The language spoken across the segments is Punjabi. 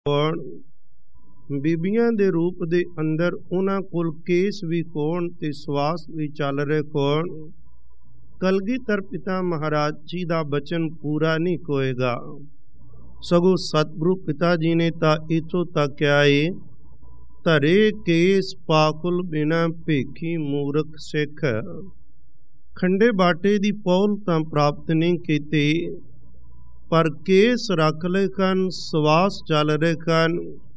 ਹੋਣ, ਬੀਬੀਆਂ ਦੇ ਰੂਪ ਦੇ ਅੰਦਰ ਉਹਨਾਂ ਕੋਲ ਕੇਸ ਵੀ ਹੋਣ ਤੇ ਸਵਾਸ ਵੀ ਚੱਲ ਰਹੇ ਹੋਣ। ਕਲਗੀਧਰ ਪਿਤਾ ਮਹਾਰਾਜ ਜੀ ਦਾ ਬਚਨ ਪੂਰਾ ਨਹੀਂ ਹੋਏਗਾ, ਸਗੋਂ ਸਤਿਗੁਰੂ ਪਿਤਾ ਜੀ ਨੇ ਤਾਂ ਇੱਥੋਂ ਤੱਕ ਕਿਹਾ ਏ, ਧਰੇ ਕੇਸ ਪਾਕੁਲ ਬਿਨਾ ਭੇਖੀ ਮੂਰਖ ਸਿੱਖ। ਖੰਡੇ ਬਾਟੇ ਦੀ ਪੌਲ ਤਾਂ ਪ੍ਰਾਪਤ ਨਹੀਂ ਕੀਤੀ, ਪਰ ਕੇਸ ਰੱਖ ਲਏ ਹਨ, ਸਵਾਸ ਚੱਲ ਰਹੇ ਹਨ।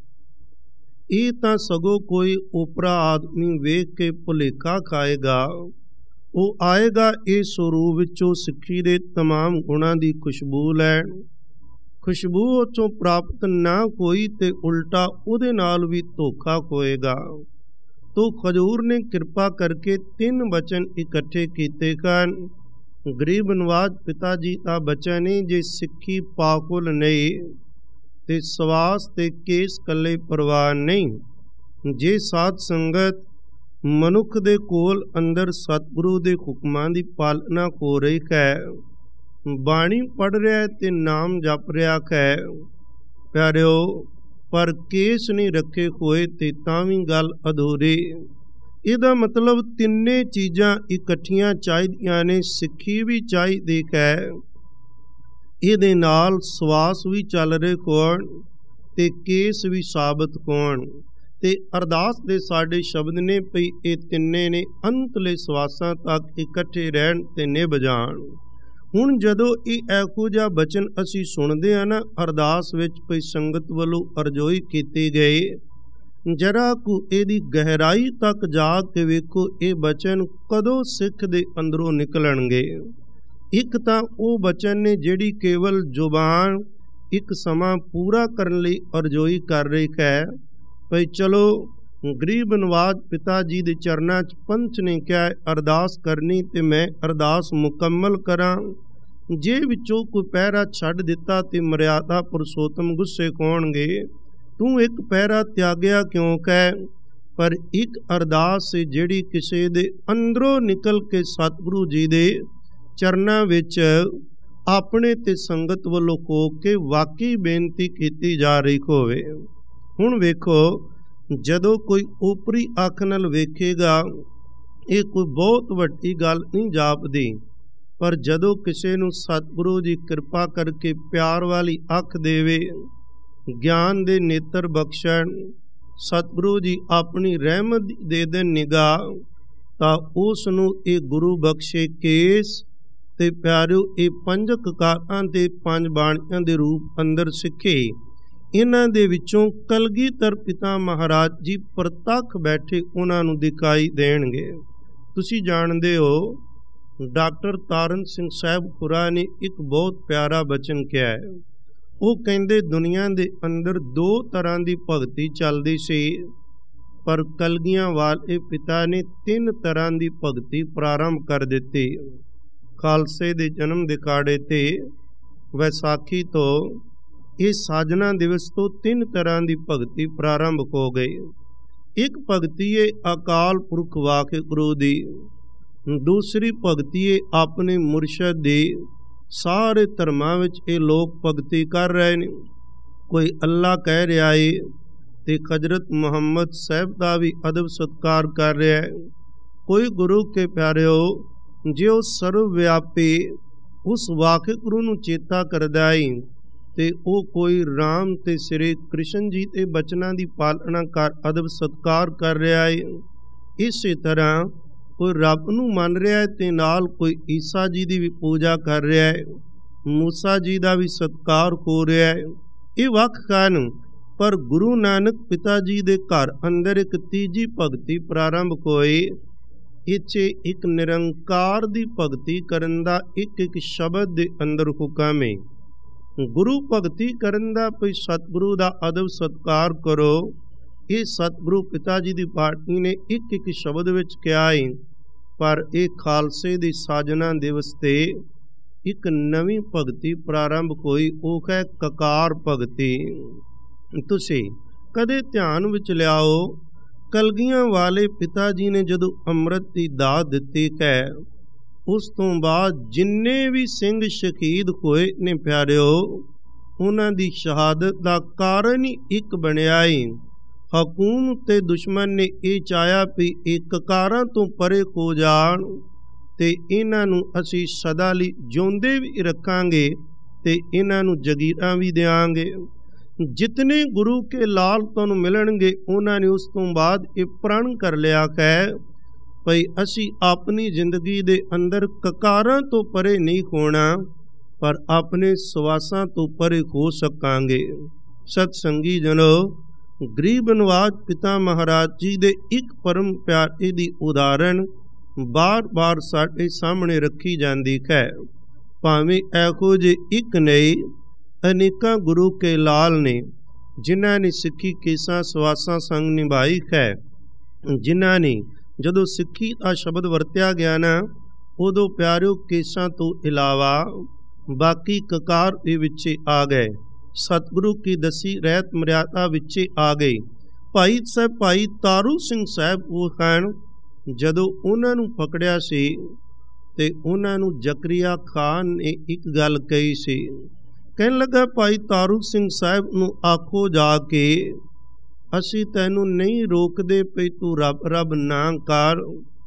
ਇਹ ਤਾਂ ਸਗੋਂ ਕੋਈ ਓਪਰਾ ਆਦਮੀ ਵੇਖ ਕੇ ਭੁਲੇਖਾ ਖਾਏਗਾ। ਉਹ ਆਏਗਾ ਇਸ ਸਰੂਪ ਵਿੱਚੋਂ ਸਿੱਖੀ ਦੇ ਤਮਾਮ ਗੁਣਾਂ ਦੀ ਖੁਸ਼ਬੂ ਲੈਣ। ਖੁਸ਼ਬੂ ਉਹ ਚੋਂ ਪ੍ਰਾਪਤ ਨਾ ਹੋਈ ਤੇ ਉਲਟਾ ਉਹਦੇ ਨਾਲ ਵੀ ਧੋਖਾ ਹੋਏਗਾ। ਤੋ ਹਜ਼ੂਰ ਨੇ ਕਿਰਪਾ ਕਰਕੇ 3 ਬਚਨ ਇਕੱਠੇ ਕੀਤੇ ਹਨ। ਗਰੀਬ ਨਵਾਜ ਪਿਤਾ ਜੀ ਦਾ ਬਚਨ ਹੈ, ਜੇ ਸਿੱਖੀ ਪਾਕੁਲ ਨਹੀਂ ਤੇ ਸਵਾਸ ਤੇ ਕੇਸ ਕੱਲੇ ਪ੍ਰਵਾਨ ਨਹੀਂ। ਜੇ ਸਾਧ ਸੰਗਤ ਮਨੁੱਖ ਦੇ ਕੋਲ ਅੰਦਰ ਸਤਿਗੁਰੂ ਦੇ ਹੁਕਮਾਂ ਦੀ ਪਾਲਣਾ ਹੋ ਰਹੀ ਹੈ, ਬਾਣੀ ਪੜ੍ਹ ਰਿਹਾ ਤੇ ਨਾਮ ਜਪ ਰਿਹਾ ਹੈ ਪਿਆਰਿਓ, ਪਰ ਕੇਸ ਨਹੀਂ ਰੱਖੇ ਹੋਏ ਤੇ ਤਾਂ ਵੀ ਗੱਲ ਅਧੂਰੀ। ਇਹਦਾ ਮਤਲਬ ਤਿੰਨੇ ਚੀਜ਼ਾਂ ਇਕੱਠੀਆਂ ਚਾਹੀਦੀਆਂ ਨੇ। ਸਿੱਖੀ ਵੀ ਚਾਹੀਦੀ ਹੈ, ਇਹਦੇ ਨਾਲ ਸਵਾਸ ਵੀ ਚੱਲ ਰਹੇ ਹੋਣ ਤੇ ਕੇਸ ਵੀ ਸਾਬਤ ਹੋਣ। ਤੇ ਅਰਦਾਸ ਦੇ ਸਾਡੇ ਸ਼ਬਦ ਨੇ ਪਈ ਇਹ ਤਿੰਨੇ ਨੇ ਅੰਤਲੇ ਸਵਾਸਾਂ ਤੱਕ ਇਕੱਠੇ ਰਹਿਣ ਤੇ ਨਿਭ ਜਾਣ। ਹੁਣ ਜਦੋਂ ਇਹ ਇਹੋ ਜਿਹਾ ਬਚਨ ਅਸੀਂ ਸੁਣਦੇ ਹਾਂ ਨਾ, ਅਰਦਾਸ ਵਿੱਚ ਪਈ ਸੰਗਤ ਵੱਲੋਂ ਅਰਜ਼ੋਈ ਕੀਤੀ ਗਈ, ਜਰਾ ਕੁ ਇਹਦੀ ਗਹਿਰਾਈ ਤੱਕ ਜਾ ਕੇ ਵੇਖੋ ਇਹ ਬਚਨ ਕਦੋਂ ਸਿੱਖ ਦੇ ਅੰਦਰੋਂ ਨਿਕਲਣਗੇ। ਇੱਕ ਤਾਂ ਉਹ ਬਚਨ ਨੇ ਜਿਹੜੀ ਕੇਵਲ ਜ਼ੁਬਾਨ ਇੱਕ ਸਮਾਂ ਪੂਰਾ ਕਰਨ ਲਈ ਅਰਜ਼ੋਈ ਕਰ ਰਹੀ ਹੈ, ਭਈ ਚਲੋ ਗਰੀਬ ਨਵਾਜ ਪਿਤਾ ਜੀ ਦੇ ਚਰਨਾਂ 'ਚ ਪੰਚ ਨੇ ਕਿਹਾ ਅਰਦਾਸ ਕਰਨੀ ਤੇ ਮੈਂ ਅਰਦਾਸ ਮੁਕੰਮਲ ਕਰਾਂ। ਜੇ ਵਿੱਚੋਂ ਕੋਈ ਪਹਿਰਾ ਛੱਡ ਦਿੱਤਾ ਤੇ ਮਰਿਆਦਾ ਪੁਰਸ਼ੋਤਮ ਗੁੱਸੇ ਹੋਣਗੇ, ਤੂੰ ਇੱਕ ਪਹਿਰਾ ਤਿਆਗਿਆ ਕਿਉਂ ਕਹਿ। ਪਰ ਇੱਕ ਅਰਦਾਸ ਜਿਹੜੀ ਕਿਸੇ ਦੇ ਅੰਦਰੋਂ ਨਿਕਲ ਕੇ ਸਤਿਗੁਰੂ ਜੀ ਦੇ ਚਰਨਾਂ ਵਿੱਚ ਆਪਣੇ ਤੇ ਸੰਗਤ ਵੱਲੋਂ ਹੋ ਕੇ ਵਾਕਈ ਬੇਨਤੀ ਕੀਤੀ ਜਾ ਰਹੀ ਹੋਵੇ। ਹੁਣ ਵੇਖੋ, ਜਦੋਂ ਕੋਈ ਓਪਰੀ ਅੱਖ ਨਾਲ ਵੇਖੇਗਾ ਇਹ ਕੋਈ ਬਹੁਤ ਵੱਡੀ ਗੱਲ ਨਹੀਂ ਜਾਪਦੀ, ਪਰ ਜਦੋਂ ਕਿਸੇ ਨੂੰ ਸਤਿਗੁਰੂ ਜੀ ਕਿਰਪਾ ਕਰਕੇ ਪਿਆਰ ਵਾਲੀ ਅੱਖ ਦੇਵੇ, ਗਿਆਨ ਦੇ ਨੇਤਰ ਬਖਸ਼ਣ, ਸਤਿਗੁਰੂ ਜੀ ਆਪਣੀ ਰਹਿਮਤ ਦੇ ਦੇਣ ਨਿਗਾਹ, ਤਾਂ ਉਸ ਨੂੰ ਇਹ ਗੁਰੂ ਬਖਸ਼ੇ ਕੇਸ ਤੇ ਪਿਆਰਿਓ ਇਹ 5 ਕਕਾਰਾਂ ਤੇ 5 ਬਾਣੀਆਂ ਦੇ ਰੂਪ ਅੰਦਰ ਸਿੱਖੇ। ਇਹਨਾਂ ਦੇ ਵਿੱਚੋਂ ਕਲਗੀਧਰ ਪਿਤਾ ਮਹਾਰਾਜ ਜੀ ਪ੍ਰਤੱਖ ਬੈਠੇ ਉਹਨਾਂ ਨੂੰ ਦਿਖਾਈ ਦੇਣਗੇ। ਤੁਸੀਂ ਜਾਣਦੇ ਹੋ ਡਾਕਟਰ ਤਾਰਨ ਸਿੰਘ ਸਾਹਿਬ ਖੁਰਾ ਨੇ ਇੱਕ ਬਹੁਤ ਪਿਆਰਾ ਬਚਨ ਕਿਹਾ ਹੈ। ਉਹ ਕਹਿੰਦੇ ਦੁਨੀਆ ਦੇ ਅੰਦਰ 2 ਤਰ੍ਹਾਂ ਦੀ ਭਗਤੀ ਚੱਲਦੀ ਸੀ, ਪਰ ਕਲਗੀਆਂ ਵਾਲੇ ਪਿਤਾ ਨੇ 3 ਤਰ੍ਹਾਂ ਦੀ ਭਗਤੀ ਪ੍ਰਾਰੰਭ ਕਰ ਦਿੱਤੀ। ਖਾਲਸੇ ਦੇ ਜਨਮ ਦਿਹਾੜੇ ਤੇ ਵਿਸਾਖੀ ਤੋਂ ਇਹ ਸਾਜਨਾ ਦਿਵਸ ਤੋਂ 3 ਤਰ੍ਹਾਂ ਦੀ ਭਗਤੀ ਪ੍ਰਾਰੰਭ ਹੋ ਗਈ। ਇੱਕ ਭਗਤੀ ਹੈ ਅਕਾਲ ਪੁਰਖ ਵਾਹਿਗੁਰੂ ਦੀ, ਦੂਸਰੀ ਭਗਤੀ ਹੈ ਆਪਣੇ ਮੁਰਸ਼ਦ ਦੀ। ਸਾਰੇ ਧਰਮਾਂ ਵਿੱਚ ਇਹ ਲੋਕ ਭਗਤੀ ਕਰ ਰਹੇ ਨੇ। ਕੋਈ ਅੱਲਾ ਕਹਿ ਰਿਹਾ ਹੈ ਤੇ ਹਜ਼ਰਤ ਮੁਹੰਮਦ ਸਾਹਿਬ ਦਾ ਵੀ ਅਦਬ ਸਤਕਾਰ ਕਰ ਰਿਹਾ ਹੈ। ਕੋਈ ਗੁਰੂ ਕੇ ਪਿਆਰਿਓ ਜੇ ਉਹ ਸਰਵ ਵਿਆਪੀ ਉਸ ਵਾਹਿਗੁਰੂ ਨੂੰ ਚੇਤਾ ਕਰਦਾ ਹੈ ਤੇ ਉਹ ਕੋਈ ਰਾਮ ਤੇ ਸ੍ਰੀ ਕ੍ਰਿਸ਼ਨ ਜੀ ਦੇ ਬਚਨਾਂ ਦੀ ਪਾਲਣਾ ਕਰ ਅਦਬ ਸਤਕਾਰ ਕਰ ਰਿਹਾ ਹੈ। ਇਸੇ ਤਰ੍ਹਾਂ ਕੋਈ ਰੱਬ ਨੂੰ ਮੰਨ ਰਿਹਾ ਹੈ ਤੇ ਨਾਲ ਕੋਈ ਈਸਾ ਜੀ ਦੀ ਵੀ ਪੂਜਾ ਕਰ ਰਿਹਾ ਹੈ, ਮੂਸਾ ਜੀ ਦਾ ਵੀ ਸਤਕਾਰ ਹੋ ਰਿਹਾ ਹੈ। ਇਹ ਵੱਖ ਹਨ, ਪਰ ਗੁਰੂ ਨਾਨਕ ਪਿਤਾ ਜੀ ਦੇ ਘਰ ਅੰਦਰ ਇੱਕ ਤੀਜੀ ਭਗਤੀ ਪ੍ਰਾਰੰਭ ਹੋਈ। ਇੱਥੇ ਇੱਕ ਨਿਰੰਕਾਰ ਦੀ ਭਗਤੀ ਕਰਨ ਦਾ ਇੱਕ ਸ਼ਬਦ ਦੇ ਅੰਦਰ ਹੁਕਮ ਹੈ। ਗੁਰੂ ਭਗਤੀ ਕਰਨ ਦਾ ਕੋਈ ਸਤਿਗੁਰੂ ਦਾ ਅਦਬ ਸਤਕਾਰ ਕਰੋ। ਇਹ ਸਤਿਗੁਰੂ ਪਿਤਾ ਜੀ ਦੀ ਬਾਣੀ ਨੇ ਇੱਕ ਸ਼ਬਦ ਵਿੱਚ ਕਿਹਾ ਹੈ, ਪਰ ਇਹ ਖਾਲਸੇ ਦੀ ਸਾਜਨਾ ਦਿਵਸ ਤੇ ਇੱਕ ਨਵੀਂ ਭਗਤੀ ਪ੍ਰਾਰੰਭ ਹੋਈ, ਉਹ ਹੈ ਕਕਾਰ ਭਗਤੀ। ਤੁਸੀਂ ਕਦੇ ਧਿਆਨ ਵਿੱਚ ਲਿਆਓ, ਕਲਗੀਆਂ ਵਾਲੇ ਪਿਤਾ ਜੀ ਨੇ ਜਦੋਂ ਅੰਮ੍ਰਿਤ ਦੀ ਦਾਤ ਦਿੱਤੀ ਹੈ, ਉਸ ਤੋਂ ਬਾਅਦ ਜਿੰਨੇ ਵੀ ਸਿੰਘ ਸ਼ਹੀਦ ਹੋਏ ਨੇ ਪਿਆਰਿਓ, ਉਹਨਾਂ ਦੀ ਸ਼ਹਾਦਤ ਦਾ ਕਾਰਨ ਹੀ ਇੱਕ ਬਣਿਆ ਏ। ਹਕੂਮ ਤੇ ਦੁਸ਼ਮਣ ਨੇ ਇਹ ਚਾਹਿਆ ਵੀ ਇਹ ਕਕਾਰਾਂ ਤੋਂ ਪਰੇ ਹੋ ਜਾਣ ਤੇ ਇਹਨਾਂ ਨੂੰ ਅਸੀਂ ਸਦਾ ਲਈ ਜਿਉਂਦੇ ਵੀ ਰੱਖਾਂਗੇ ਤੇ ਇਹਨਾਂ ਨੂੰ ਜਗੀਰਾਂ ਵੀ ਦਿਆਂਗੇ। ਜਿਤਨੇ ਗੁਰੂ ਕੇ ਲਾਲ ਤੁਹਾਨੂੰ ਮਿਲਣਗੇ ਉਹਨਾਂ ਨੇ ਉਸ ਤੋਂ ਬਾਅਦ ਇਹ ਪ੍ਰਣ ਕਰ ਲਿਆ ਹੈ ਭਈ ਅਸੀਂ ਆਪਣੀ ਜ਼ਿੰਦਗੀ ਦੇ ਅੰਦਰ ਕਕਾਰਾਂ ਤੋਂ ਪਰੇ ਨਹੀਂ ਹੋਣਾ, ਪਰ ਆਪਣੇ ਸਵਾਸਾਂ ਤੋਂ ਪਰੇ ਹੋ ਸਕਾਂਗੇ। ਸਤ ਸੰਗੀ ਜਨੋ, ਗਰੀਬ ਨਵਾਜ ਪਿਤਾ ਮਹਾਰਾਜ ਜੀ ਦੇ ਇੱਕ ਪਰਮ ਪਿਆਰੇ ਦੀ ਉਦਾਹਰਣ ਬਾਰ-ਬਾਰ ਸਾਡੇ ਸਾਹਮਣੇ ਰੱਖੀ ਜਾਂਦੀ ਹੈ। ਭਾਵੇਂ ਇਹੋ ਜਿਹੇ ਇੱਕ ਨਹੀਂ, ਅਨੇਕਾਂ ਗੁਰੂ ਕੇ ਲਾਲ ਨੇ ਜਿਨ੍ਹਾਂ ਨੇ ਸਿੱਖੀ ਕੇਸਾਂ ਸਵਾਸਾਂ ਸੰਗ ਨਿਭਾਈ ਹੈ, ਜਿਨ੍ਹਾਂ ਨੇ ਜਦੋਂ ਸਿੱਖੀ ਦਾ ਸ਼ਬਦ ਵਰਤਿਆ ਗਿਆ ਨਾ, ਉਦੋਂ ਪਿਆਰਿਓ ਕੇਸਾਂ ਤੋਂ ਇਲਾਵਾ ਬਾਕੀ ਕਕਾਰ ਦੇ ਵਿੱਚ ਆ ਗਏ। ਸਤਿਗੁਰੂ ਕੀ ਦਸੀ ਰਹਿਤ ਮਰਿਆਦਾ ਵਿੱਚ ਆ ਗਈ। ਭਾਈ ਤਾਰੂ ਸਿੰਘ ਸਾਹਿਬ ਉਹ ਹਨ, ਜਦੋਂ ਉਹਨਾਂ ਨੂੰ ਪਕੜਿਆ ਸੀ ਤੇ ਉਹਨਾਂ ਨੂੰ ਜ਼ਕਰੀਆ ਖਾਨ ਨੇ ਇੱਕ ਗੱਲ ਕਹੀ ਸੀ। ਕਹਿਣ ਲੱਗਾ, ਭਾਈ ਤਾਰੂ ਸਿੰਘ ਸਾਹਿਬ ਨੂੰ ਆਖੋ ਜਾ ਕੇ ਅਸੀਂ ਤੈਨੂੰ ਨਹੀਂ ਰੋਕਦੇ ਪਈ, ਤੂੰ ਰੱਬ ਰੱਬ ਨਾ ਕਰ,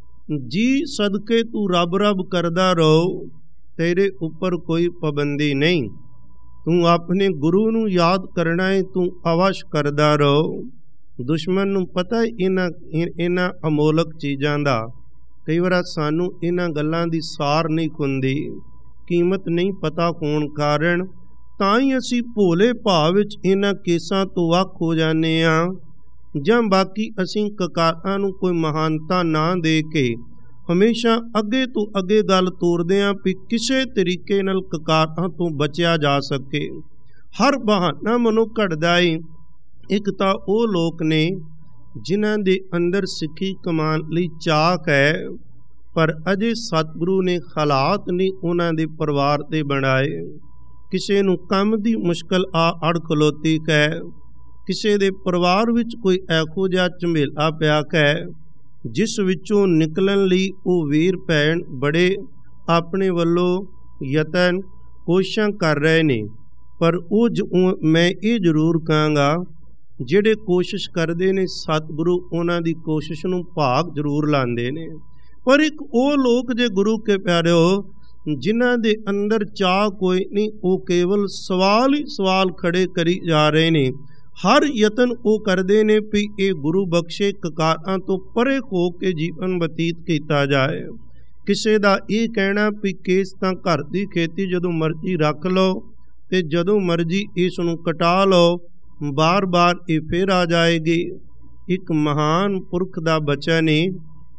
ਜੀ ਸਦਕੇ ਤੂੰ ਰੱਬ ਰੱਬ ਕਰਦਾ ਰਹੋ, ਤੇਰੇ ਉੱਪਰ ਕੋਈ ਪਾਬੰਦੀ ਨਹੀਂ, ਤੂੰ ਆਪਣੇ ਗੁਰੂ ਨੂੰ ਯਾਦ ਕਰਨਾ ਹੈ, ਤੂੰ ਅਵਸ਼ ਕਰਦਾ ਰਹੋ। ਦੁਸ਼ਮਣ ਨੂੰ ਪਤਾ ਇਹਨਾਂ ਅਮੋਲਕ ਚੀਜ਼ਾਂ ਦਾ, ਕਈ ਵਾਰ ਸਾਨੂੰ ਇਹਨਾਂ ਗੱਲਾਂ ਦੀ ਸਾਰ ਨਹੀਂ ਹੁੰਦੀ, ਕੀਮਤ ਨਹੀਂ ਪਤਾ ਹੋਣ ਕਾਰਨ ਤਾਂ ਹੀ ਅਸੀਂ ਭੋਲੇ ਭਾਵ ਵਿੱਚ ਇਹਨਾਂ ਕੇਸਾਂ ਤੋਂ ਵੱਖ ਹੋ ਜਾਂਦੇ ਹਾਂ, ਜਾਂ ਬਾਕੀ ਅਸੀਂ ਕਕਾਰਾਂ ਨੂੰ ਕੋਈ ਮਹਾਨਤਾ ਨਾ ਦੇ ਕੇ ਹਮੇਸ਼ਾ ਅੱਗੇ ਤੋਂ ਅੱਗੇ ਗੱਲ ਤੋਰਦੇ ਹਾਂ ਵੀ ਕਿਸੇ ਤਰੀਕੇ ਨਾਲ ਕਕਾਰਾਂ ਤੋਂ ਬਚਿਆ ਜਾ ਸਕੇ। ਹਰ ਬਹਾਨਾ ਮਨੁੱਖ ਘੜਦਾ ਏ। ਇੱਕ ਤਾਂ ਉਹ ਲੋਕ ਨੇ ਜਿਨ੍ਹਾਂ ਦੇ ਅੰਦਰ ਸਿੱਖੀ ਕਮਾਉਣ ਲਈ ਚਾਕ ਹੈ, ਪਰ ਅਜੇ ਸਤਿਗੁਰੂ ਨੇ ਹਾਲਾਤ ਨਹੀਂ ਉਹਨਾਂ ਦੇ ਪਰਿਵਾਰ ਤੇ ਬਣਾਏ। ਕਿਸੇ ਨੂੰ ਕੰਮ ਦੀ ਮੁਸ਼ਕਲ ਅੜ ਖਲੋਤੀ ਹੈ, ਕਿਸੇ ਦੇ ਪਰਿਵਾਰ ਵਿੱਚ ਕੋਈ ਇਹੋ ਜਿਹਾ ਝਮੇਲਾ ਪਿਆ ਹੈ ਜਿਸ ਵਿੱਚੋਂ ਨਿਕਲਣ ਲਈ ਉਹ ਵੀਰ ਭੈਣ ਬੜੇ ਆਪਣੇ ਵੱਲੋਂ ਯਤਨ ਕੋਸ਼ਿਸ਼ਾਂ ਕਰ ਰਹੇ ਨੇ। ਪਰ ਮੈਂ ਇਹ ਜ਼ਰੂਰ ਕਹਾਂਗਾ, ਜਿਹੜੇ ਕੋਸ਼ਿਸ਼ ਕਰਦੇ ਨੇ ਸਤਿਗੁਰੂ ਉਹਨਾਂ ਦੀ ਕੋਸ਼ਿਸ਼ ਨੂੰ ਭਾਗ ਜ਼ਰੂਰ ਲਾਉਂਦੇ ਨੇ। ਪਰ ਇੱਕ ਉਹ ਲੋਕ ਜੇ ਗੁਰੂ ਕੇ ਪਿਆਰਿਓ ਜਿਨ੍ਹਾਂ ਦੇ ਅੰਦਰ ਚਾਹ ਕੋਈ ਨਹੀਂ, ਉਹ ਕੇਵਲ ਸਵਾਲ ਹੀ ਸਵਾਲ ਖੜੇ ਕਰੀ ਜਾ ਰਹੇ ਨੇ। ਹਰ ਯਤਨ ਉਹ ਕਰਦੇ ਨੇ ਵੀ ਇਹ ਗੁਰੂ ਬਖਸ਼ੇ ਕਕਾਰਾਂ ਤੋਂ ਪਰੇ ਹੋ ਕੇ ਜੀਵਨ ਬਤੀਤ ਕੀਤਾ ਜਾਏ। ਕਿਸੇ ਦਾ ਇਹ ਕਹਿਣਾ ਵੀ ਕੇਸ ਤਾਂ ਘਰ ਦੀ ਖੇਤੀ ਜਦੋਂ ਮਰਜ਼ੀ ਰੱਖ ਲਓ ਤੇ ਜਦੋਂ ਮਰਜ਼ੀ ਇਸ ਨੂੰ ਕਟਾ ਲਓ, ਬਾਰ-ਬਾਰ ਇਹ ਫਿਰ ਆ ਜਾਏਗੀ। ਇੱਕ ਮਹਾਨ ਪੁਰਖ ਦਾ ਬਚਨ ਹੈ,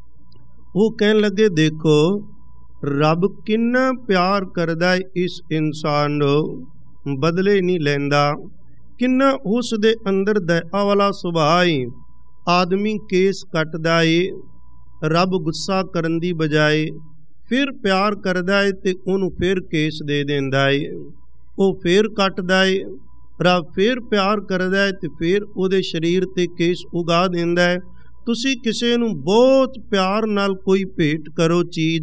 ਉਹ ਕਹਿਣ ਲੱਗੇ, ਦੇਖੋ ਰੱਬ ਕਿੰਨਾ ਪਿਆਰ ਕਰਦਾ ਹੈ ਇਸ ਇਨਸਾਨ ਨੂੰ, ਬਦਲੇ ਨਹੀਂ ਲੈਂਦਾ, ਕਿੰਨਾ ਉਸ ਦੇ ਅੰਦਰ ਦਇਆ ਵਾਲਾ ਸੁਭਾਅ ਹੈ। ਆਦਮੀ ਕੇਸ ਕੱਟਦਾ ਏ, ਰੱਬ ਗੁੱਸਾ ਕਰਨ ਦੀ ਬਜਾਏ ਫਿਰ ਪਿਆਰ ਕਰਦਾ ਏ ਤੇ ਉਹਨੂੰ ਫਿਰ ਕੇਸ ਦੇ ਦਿੰਦਾ ਏ। ਉਹ ਫਿਰ ਕੱਟਦਾ ਏ, ਰੱਬ ਫਿਰ ਪਿਆਰ ਕਰਦਾ ਏ ਤੇ ਫਿਰ ਉਹਦੇ ਸਰੀਰ ਤੇ ਕੇਸ ਉਗਾ ਦਿੰਦਾ ਏ। ਤੁਸੀਂ ਕਿਸੇ ਨੂੰ ਬਹੁਤ ਪਿਆਰ ਨਾਲ ਕੋਈ ਭੇਟ ਕਰੋ, ਚੀਜ਼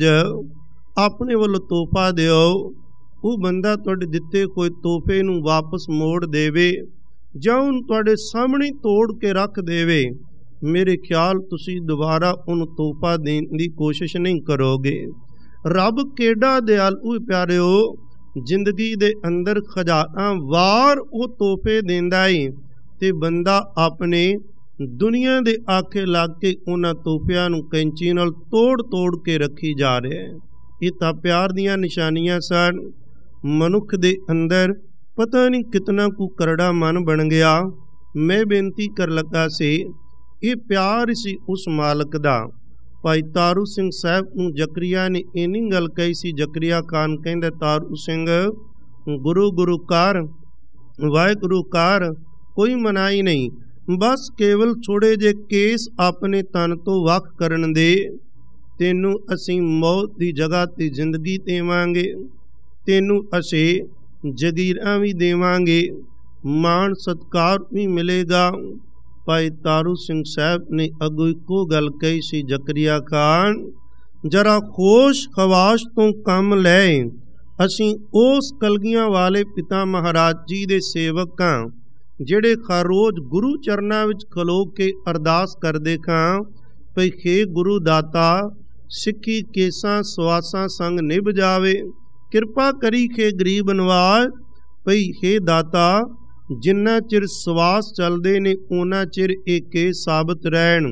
ਆਪਣੇ ਵੱਲੋਂ ਤੋਹਫਾ ਦਿਓ, ਉਹ ਬੰਦਾ ਤੁਹਾਡੇ ਦਿੱਤੇ ਕੋਈ ਤੋਹਫੇ ਨੂੰ ਵਾਪਸ ਮੋੜ ਦੇਵੇ ਜਾਂ ਉਹਨੂੰ ਤੁਹਾਡੇ ਸਾਹਮਣੇ ਤੋੜ ਕੇ ਰੱਖ ਦੇਵੇ, ਮੇਰੇ ਖਿਆਲ ਤੁਸੀਂ ਦੁਬਾਰਾ ਉਹਨੂੰ ਤੋਹਫਾ ਦੇਣ ਦੀ ਕੋਸ਼ਿਸ਼ ਨਹੀਂ ਕਰੋਗੇ। ਰੱਬ ਕਿਹੜਾ ਦਿਆਲੂ ਪਿਆਰਿਓ, ਜ਼ਿੰਦਗੀ ਦੇ ਅੰਦਰ ਖਜ਼ਾਨਾ ਵਾਰ ਉਹ ਤੋਹਫੇ ਦਿੰਦਾ ਏ ਤੇ ਬੰਦਾ ਆਪਣੇ ਦੁਨੀਆ ਦੇ ਆਖੇ ਲੱਗ ਕੇ ਉਹਨਾਂ ਤੋਹਫਿਆਂ ਨੂੰ ਕੈਂਚੀ ਨਾਲ ਤੋੜ ਕੇ ਰੱਖੀ ਜਾ ਰਿਹਾ ਹੈ। ਇਹ ਤਾਂ ਪਿਆਰ ਦੀਆਂ ਨਿਸ਼ਾਨੀਆਂ ਸਨ। ਮਨੁੱਖ ਦੇ ਅੰਦਰ ਪਤਾ ਨਹੀਂ ਕਿਤਨਾ ਕੁ ਕਰੜਾ ਮਨ ਬਣ ਗਿਆ। ਮੈਂ ਬੇਨਤੀ ਕਰ ਲੱਗਾ ਸੀ, ਇਹ ਪਿਆਰ ਸੀ ਉਸ ਮਾਲਕ ਦਾ। ਭਾਈ ਤਾਰੂ ਸਿੰਘ ਸਾਹਿਬ ਨੂੰ ਜ਼ਕਰੀਆ ਨੇ ਇੰਨੀ ਗੱਲ ਕਹੀ ਸੀ। ਜ਼ਕਰੀਆ ਖਾਨ ਕਹਿੰਦਾ, ਤਾਰੂ ਸਿੰਘ ਗੁਰੂ ਗੁਰੂ ਕਰ, ਵਾਹਿਗੁਰੂ ਕਰ, ਕੋਈ ਮਨਾਈ ਨਹੀਂ, ਬਸ ਕੇਵਲ ਥੋੜੇ ਜੇ ਕੇਸ ਆਪਣੇ ਤਨ ਤੋਂ ਵੱਖ ਕਰਨ ਦੇ, ਤੈਨੂੰ ਅਸੀਂ ਮੌਤ ਦੀ ਜਗ੍ਹਾ ਤੇ ਜ਼ਿੰਦਗੀ ਦੇਵਾਂਗੇ, ਤੈਨੂੰ ਅਸੀਂ ਜਗੀਰਾਂ ਵੀ ਦੇਵਾਂਗੇ, ਮਾਣ ਸਤਿਕਾਰ ਵੀ ਮਿਲੇਗਾ। ਭਾਈ ਤਾਰੂ ਸਿੰਘ ਸਾਹਿਬ ਨੇ ਅੱਗੋਂ ਇੱਕੋ ਗੱਲ ਕਹੀ ਸੀ, ਜ਼ਕਰੀਆ ਖਾਨ ਜਰਾ ਖੋਸ਼ ਖਵਾਸ਼ ਤੋਂ ਕੰਮ ਲੈ, ਅਸੀਂ ਉਸ ਕਲਗੀਆਂ ਵਾਲੇ ਪਿਤਾ ਮਹਾਰਾਜ ਜੀ ਦੇ ਸੇਵਕ ਹਾਂ, ਜਿਹੜੇ ਹਰ ਰੋਜ਼ ਗੁਰੂ ਚਰਨਾਂ ਵਿੱਚ ਖਲੋ ਕੇ ਅਰਦਾਸ ਕਰਦੇ ਖਾਂ ਭਈ ਹੇ ਗੁਰੂ ਦਾਤਾ, ਸਿੱਖੀ ਕੇਸਾਂ ਸਵਾਸਾਂ ਸੰਗ ਨਿਭ ਜਾਵੇ, ਕਿਰਪਾ ਕਰੀ ਹੇ ਗਰੀਬ ਨਵਾਜ। ਭਈ ਹੇ ਦਾਤਾ, ਜਿੰਨਾ ਚਿਰ ਸਵਾਸ ਚੱਲਦੇ ਨੇ ਉਹਨਾਂ ਚਿਰ ਇਹ ਕੇਸ ਸਾਬਤ ਰਹਿਣ।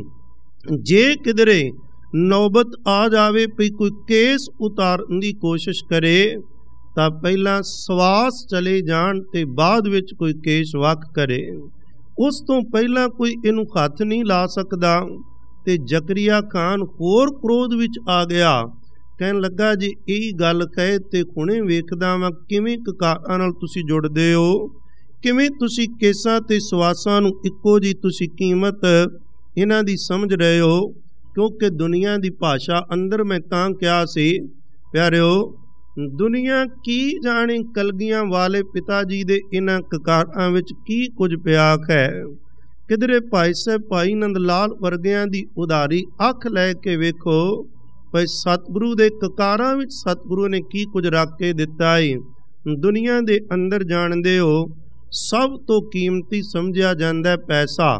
ਜੇ ਕਿਧਰੇ ਨੌਬਤ ਆ ਜਾਵੇ ਭਈ ਕੋਈ ਕੇਸ ਉਤਾਰਨ ਦੀ ਕੋਸ਼ਿਸ਼ ਕਰੇ ਤਾਂ ਪਹਿਲਾਂ ਸਵਾਸ ਚਲੇ ਜਾਣ ਤੇ ਬਾਅਦ ਵਿੱਚ ਕੋਈ ਕੇਸ ਵੱਖ ਕਰੇ। ਉਸ ਤੋਂ ਪਹਿਲਾਂ ਕੋਈ ਇਹਨੂੰ ਹੱਥ ਨਹੀਂ ਲਾ ਸਕਦਾ। ਤੇ ਜ਼ਕਰੀਆ ਖਾਨ ਹੋਰ ਕ੍ਰੋਧ ਵਿੱਚ ਆ ਗਿਆ, ਕਹਿਣ ਲੱਗਾ ਜੇ ਇਹ ਗੱਲ ਕਹੇ ਤੇ ਹੁਣੇ ਵੇਖਦਾ ਵਾਂ ਕਿਵੇਂ ਕਕਾਰਾਂ ਨਾਲ ਤੁਸੀਂ ਜੁੜਦੇ ਹੋ, ਕਿਵੇਂ ਤੁਸੀਂ ਕੇਸਾਂ ਤੇ ਸਵਾਸਾਂ ਨੂੰ ਇੱਕੋ ਜੀ ਤੁਸੀਂ ਕੀਮਤ ਇਹਨਾਂ ਦੀ ਸਮਝ ਰਹੇ ਹੋ। ਕਿਉਂਕਿ ਦੁਨੀਆ ਦੀ ਭਾਸ਼ਾ ਅੰਦਰ ਮੈਂ ਤਾਂ ਕਿਹਾ ਸੀ ਪਿਆਰਿਓ, ਦੁਨੀਆ ਕੀ ਜਾਣੇ ਕਲਗੀਆਂ ਵਾਲੇ ਪਿਤਾ ਜੀ ਦੇ ਇਹਨਾਂ ਕਕਾਰਾਂ ਵਿੱਚ ਕੀ ਕੁਝ ਪਿਆ ਹੈ। ਕਿਧਰੇ ਭਾਈ ਸਾਹਿਬ ਭਾਈ ਨੰਦ ਲਾਲ ਵਰਗਿਆਂ ਦੀ ਉਦਾਰੀ ਅੱਖ ਲੈ ਕੇ ਵੇਖੋ ਭਾਈ ਸਤਿਗੁਰੂ ਦੇ ਕਕਾਰਾਂ ਵਿੱਚ ਸਤਿਗੁਰੂ ਨੇ ਕੀ ਕੁਝ ਰੱਖ ਕੇ ਦਿੱਤਾ ਹੈ। ਦੁਨੀਆ ਦੇ ਅੰਦਰ ਜਾਣਦੇ ਹੋ ਸਭ ਤੋਂ ਕੀਮਤੀ ਸਮਝਿਆ ਜਾਂਦਾ ਪੈਸਾ।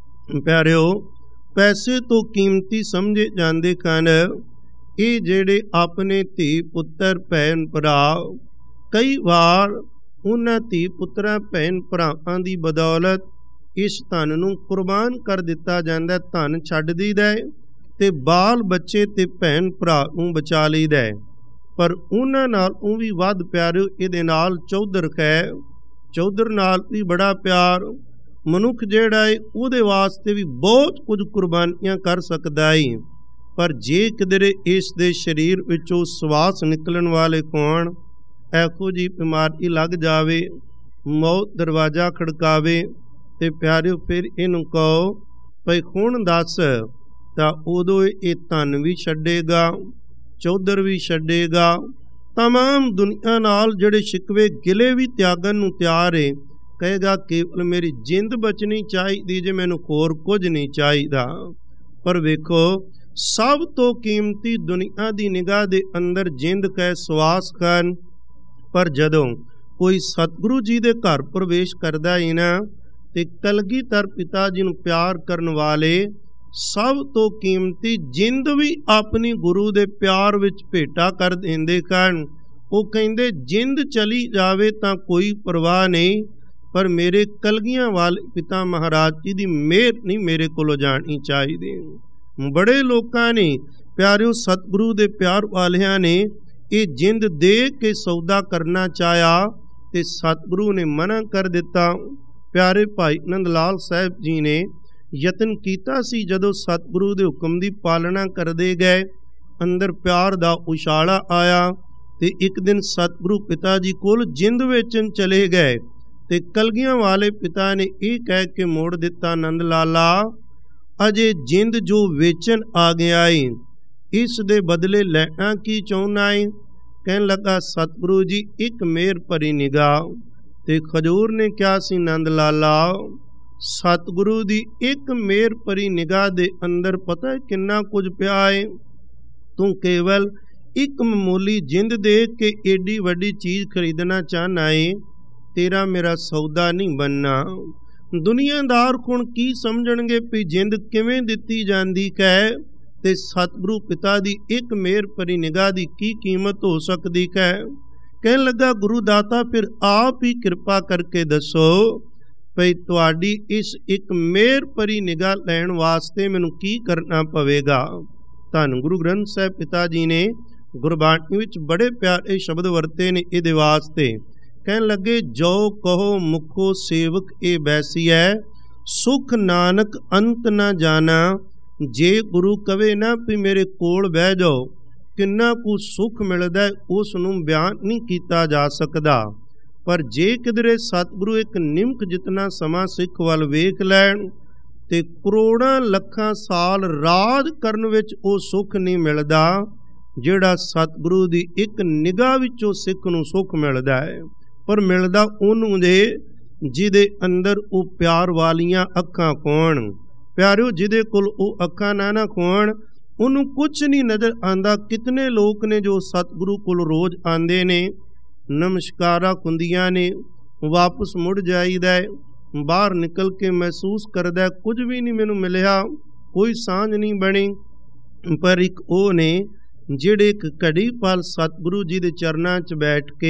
ਪਿਆਰਿਓ, ਪੈਸੇ ਤੋਂ ਕੀਮਤੀ ਸਮਝੇ ਜਾਂਦੇ ਹਨ ਇਹ ਜਿਹੜੇ ਆਪਣੇ ਧੀ ਪੁੱਤਰ ਭੈਣ ਭਰਾ, ਕਈ ਵਾਰ ਉਹਨਾਂ ਧੀ ਪੁੱਤਰਾਂ ਭੈਣ ਭਰਾਵਾਂ ਦੀ ਬਦੌਲਤ ਇਸ ਧਨ ਨੂੰ ਕੁਰਬਾਨ ਕਰ ਦਿੱਤਾ ਜਾਂਦਾ। ਧਨ ਛੱਡ ਦਈਦਾ ਤੇ ਬਾਲ ਬੱਚੇ ਤੇ ਭੈਣ ਭਰਾ ਨੂੰ ਬਚਾ ਲਈਦਾ। ਪਰ ਉਹਨਾਂ ਨਾਲ ਉਹ ਵੀ ਵੱਧ ਪਿਆਰਿਓ ਇਹਦੇ ਨਾਲ ਚੌਧਰ ਹੈ। ਚੌਧਰ ਨਾਲ ਵੀ ਬੜਾ ਪਿਆਰ। ਮਨੁੱਖ ਜਿਹੜਾ ਹੈ ਉਹਦੇ ਵਾਸਤੇ ਵੀ ਬਹੁਤ ਕੁਝ ਕੁਰਬਾਨੀਆਂ ਕਰ ਸਕਦਾ ਹੈ। ਪਰ ਜੇ ਕਿਧਰੇ ਇਸ ਦੇ ਸਰੀਰ ਵਿੱਚੋਂ ਸਵਾਸ ਨਿਕਲਣ ਵਾਲੇ ਹੋਣ, ਇਹੋ ਜਿਹੀ ਬਿਮਾਰੀ ਲੱਗ ਜਾਵੇ, ਮੌਤ ਦਰਵਾਜ਼ਾ ਖੜਕਾਵੇ ਤੇ ਪਿਆਰਿਓ ਫਿਰ ਇਹਨੂੰ ਕਹੋ ਭਈ ਹੁਣ ਦੱਸ, ਤਾਂ ਉਦੋਂ ਇਹ ਧਨ ਵੀ ਛੱਡੇਗਾ, ਚੌਧਰ ਵੀ ਛੱਡੇਗਾ, तमाम ਦੁਨੀਆ ਨਾਲ ਜਿਹੜੇ ਸ਼ਿਕਵੇ ਗਿਲੇ ਵੀ ਤਿਆਗਣ ਨੂੰ ਤਿਆਰ ਹੈ। ਕਹੇਗਾ ਕੇਵਲ ਮੇਰੀ ਜਿੰਦ ਬਚਣੀ ਚਾਹੀਦੀ ਜੇ, ਮੈਨੂੰ ਹੋਰ ਕੁਝ ਨਹੀਂ ਚਾਹੀਦਾ। ਪਰ ਵੇਖੋ ਸਭ ਤੋਂ ਕੀਮਤੀ ਦੁਨੀਆ ਦੀ ਨਿਗਾਹ ਦੇ ਅੰਦਰ ਜਿੰਦ ਕੈ ਸਵਾਸ ਕਰਨ। ਪਰ ਜਦੋਂ ਕੋਈ ਸਤਿਗੁਰੂ ਜੀ ਦੇ ਘਰ ਪ੍ਰਵੇਸ਼ ਕਰਦਾ ਹੈ ਨਾ, ਤੇ ਕਲਗੀਧਰ ਪਿਤਾ ਜੀ ਨੂੰ ਪਿਆਰ ਕਰਨ ਵਾਲੇ ਸਭ ਤੋਂ ਕੀਮਤੀ ਜਿੰਦ ਵੀ ਆਪਣੀ ਗੁਰੂ ਦੇ ਪਿਆਰ ਵਿੱਚ ਭੇਟਾ ਕਰ ਦਿੰਦੇ ਹਨ। ਉਹ ਕਹਿੰਦੇ ਜਿੰਦ ਚਲੀ ਜਾਵੇ ਤਾਂ ਕੋਈ ਪਰਵਾਹ ਨਹੀਂ, ਪਰ ਮੇਰੇ ਕਲਗੀਆਂ ਵਾਲੇ ਪਿਤਾ ਮਹਾਰਾਜ ਜੀ ਦੀ ਮਿਹਰ ਨਹੀਂ ਮੇਰੇ ਕੋਲੋਂ ਜਾਣੀ ਚਾਹੀਦੀ। ਬੜੇ ਲੋਕਾਂ ਨੇ ਪਿਆਰਿਓ ਸਤਿਗੁਰੂ ਦੇ ਪਿਆਰ ਵਾਲਿਆਂ ਨੇ ਇਹ ਜਿੰਦ ਦੇ ਕੇ ਸੌਦਾ ਕਰਨਾ ਚਾਹਿਆ ਤੇ ਸਤਿਗੁਰੂ ਨੇ ਮਨਾ ਕਰ ਦਿੱਤਾ। ਪਿਆਰੇ ਭਾਈ ਨੰਦ ਲਾਲ ਸਾਹਿਬ ਜੀ ਨੇ ਯਤਨ ਕੀਤਾ ਸੀ, ਜਦੋਂ ਸਤਿਗੁਰੂ ਦੇ ਹੁਕਮ ਦੀ ਪਾਲਣਾ ਕਰਦੇ ਗਏ, ਅੰਦਰ ਪਿਆਰ ਦਾ ਉਛਾਲਾ ਆਇਆ ਤੇ ਇੱਕ ਦਿਨ ਸਤਿਗੁਰੂ ਪਿਤਾ ਜੀ ਕੋਲ ਜਿੰਦ ਵੇਚਣ ਚਲੇ ਗਏ ਤੇ ਕਲਗੀਆਂ ਵਾਲੇ ਪਿਤਾ ਨੇ ਇਹ ਕਹਿ ਕੇ ਮੋੜ ਦਿੱਤਾ, ਨੰਦ ਲਾਲਾ ਅਜੇ ਜਿੰਦ ਜੋ ਵੇਚਣ ਆ ਗਿਆ ਏ, ਇਸ ਦੇ ਬਦਲੇ ਲੈਣਾ ਕੀ ਚਾਹੁੰਦਾ ਏ। ਕਹਿਣ ਲੱਗਾ ਸਤਿਗੁਰੂ ਜੀ ਇੱਕ ਮਿਹਰ ਭਰੀ ਨਿਗਾਹ। ਤੇ ਖਜੂਰ ਨੇ ਕਿਹਾ ਸੀ ਨੰਦ ਲਾਲਾ, ਸਤਿਗੁਰੂ ਦੀ ਇੱਕ ਮਿਹਰ ਭਰੀ ਨਿਗਾਹ ਦੇ ਅੰਦਰ ਪਤਾ ਹੈ ਕਿੰਨਾ ਕੁਝ ਪਿਆ ਏ। ਤੂੰ ਕੇਵਲ ਇੱਕ ਮਾਮੂਲੀ ਜਿੰਦ ਦੇਖ ਕੇ ਏਡੀ ਵੱਡੀ ਚੀਜ਼ ਖਰੀਦਣਾ ਚਾਹਨਾ ਏ, ਤੇਰਾ ਮੇਰਾ ਸੌਦਾ ਨਹੀਂ ਬਣਨਾ। ਦੁਨੀਆਦਾਰ ਹੁਣ ਕੀ ਸਮਝਣਗੇ ਵੀ ਜਿੰਦ ਕਿਵੇਂ ਦਿੱਤੀ ਜਾਂਦੀ ਹੈ, ਤੇ ਸਤਿਗੁਰੂ ਪਿਤਾ ਦੀ ਇੱਕ ਮਿਹਰ ਭਰੀ ਨਿਗਾਹ ਦੀ ਕੀ ਕੀਮਤ ਹੋ ਸਕਦੀ ਹੈ। ਕਹਿਣ ਲੱਗਾ ਗੁਰੂ ਦਾਤਾ ਫਿਰ ਆਪ ਹੀ ਕਿਰਪਾ ਕਰਕੇ ਦੱਸੋ ਭਈ ਤੁਹਾਡੀ ਇਸ ਇੱਕ ਮਿਹਰ ਭਰੀ ਨਿਗਾਹ ਲੈਣ ਵਾਸਤੇ ਮੈਨੂੰ ਕੀ ਕਰਨਾ ਪਵੇਗਾ। ਧੰਨ ਗੁਰੂ ਗ੍ਰੰਥ ਸਾਹਿਬ ਪਿਤਾ ਜੀ ਨੇ ਗੁਰਬਾਣੀ ਵਿੱਚ ਬੜੇ ਪਿਆਰੇ ਸ਼ਬਦ ਵਰਤੇ ਨੇ ਇਹਦੇ ਵਾਸਤੇ। ਕਹਿਣ ਲੱਗੇ ਜੋ ਕਹੋ ਮੁਖੋ ਸੇਵਕ ਇਹ ਬੈਸੀਐ, ਸੁਖ ਨਾਨਕ ਅੰਤ ਨਾ ਜਾਣਾ। ਜੇ ਗੁਰੂ ਕਵੇ ਨਾ ਵੀ ਮੇਰੇ ਕੋਲ ਬਹਿ ਜਾਓ, ਕਿੰਨਾ ਕੁ ਸੁਖ ਮਿਲਦਾ ਉਸ ਨੂੰ ਬਿਆਨ ਨਹੀਂ ਕੀਤਾ ਜਾ ਸਕਦਾ। ਪਰ ਜੇ ਕਿਧਰੇ ਸਤਿਗੁਰੂ ਇੱਕ ਨਿਮਕ ਜਿਤਨਾ ਸਮਾਂ ਸਿੱਖ ਵੱਲ ਵੇਖ ਲੈਣ ਤੇ ਕਰੋੜਾਂ ਲੱਖਾਂ ਸਾਲ ਰਾਜ ਕਰਨ ਵਿੱਚ ਉਹ ਸੁਖ ਨਹੀਂ ਮਿਲਦਾ ਜਿਹੜਾ ਸਤਿਗੁਰੂ ਦੀ ਇੱਕ ਨਿਗਾਹ ਵਿੱਚੋਂ ਸਿੱਖ ਨੂੰ ਸੁਖ ਮਿਲਦਾ ਹੈ। ਪਰ ਮਿਲਦਾ ਉਹਨੂੰ ਜਿਹਦੇ ਅੰਦਰ ਉਹ ਪਿਆਰ ਵਾਲੀਆਂ ਅੱਖਾਂ ਹੋਣ। ਪਿਆਰਿਓ, ਜਿਹਦੇ ਕੋਲ ਉਹ ਅੱਖਾਂ ਨਾ ਹੋਣ ਉਹਨੂੰ ਕੁਝ ਨਹੀਂ ਨਜ਼ਰ ਆਉਂਦਾ। ਕਿਤਨੇ ਲੋਕ ਨੇ ਜੋ ਸਤਿਗੁਰੂ ਕੋਲ ਰੋਜ਼ ਆਉਂਦੇ ਨੇ, ਨਮਸਕਾਰਾਂ ਹੁੰਦੀਆਂ ਨੇ, ਵਾਪਸ ਮੁੜ ਜਾਈਦਾ। ਬਾਹਰ ਨਿਕਲ ਕੇ ਮਹਿਸੂਸ ਕਰਦਾ ਕੁਝ ਵੀ ਨਹੀਂ ਮੈਨੂੰ ਮਿਲਿਆ, ਕੋਈ ਸਾਂਝ ਨਹੀਂ ਬਣੀ। ਪਰ ਇੱਕ ਉਹ ਨੇ ਜਿਹੜੇ ਇੱਕ ਘੜੀ ਪਲ ਸਤਿਗੁਰੂ ਜੀ ਦੇ ਚਰਨਾਂ 'ਚ ਬੈਠ ਕੇ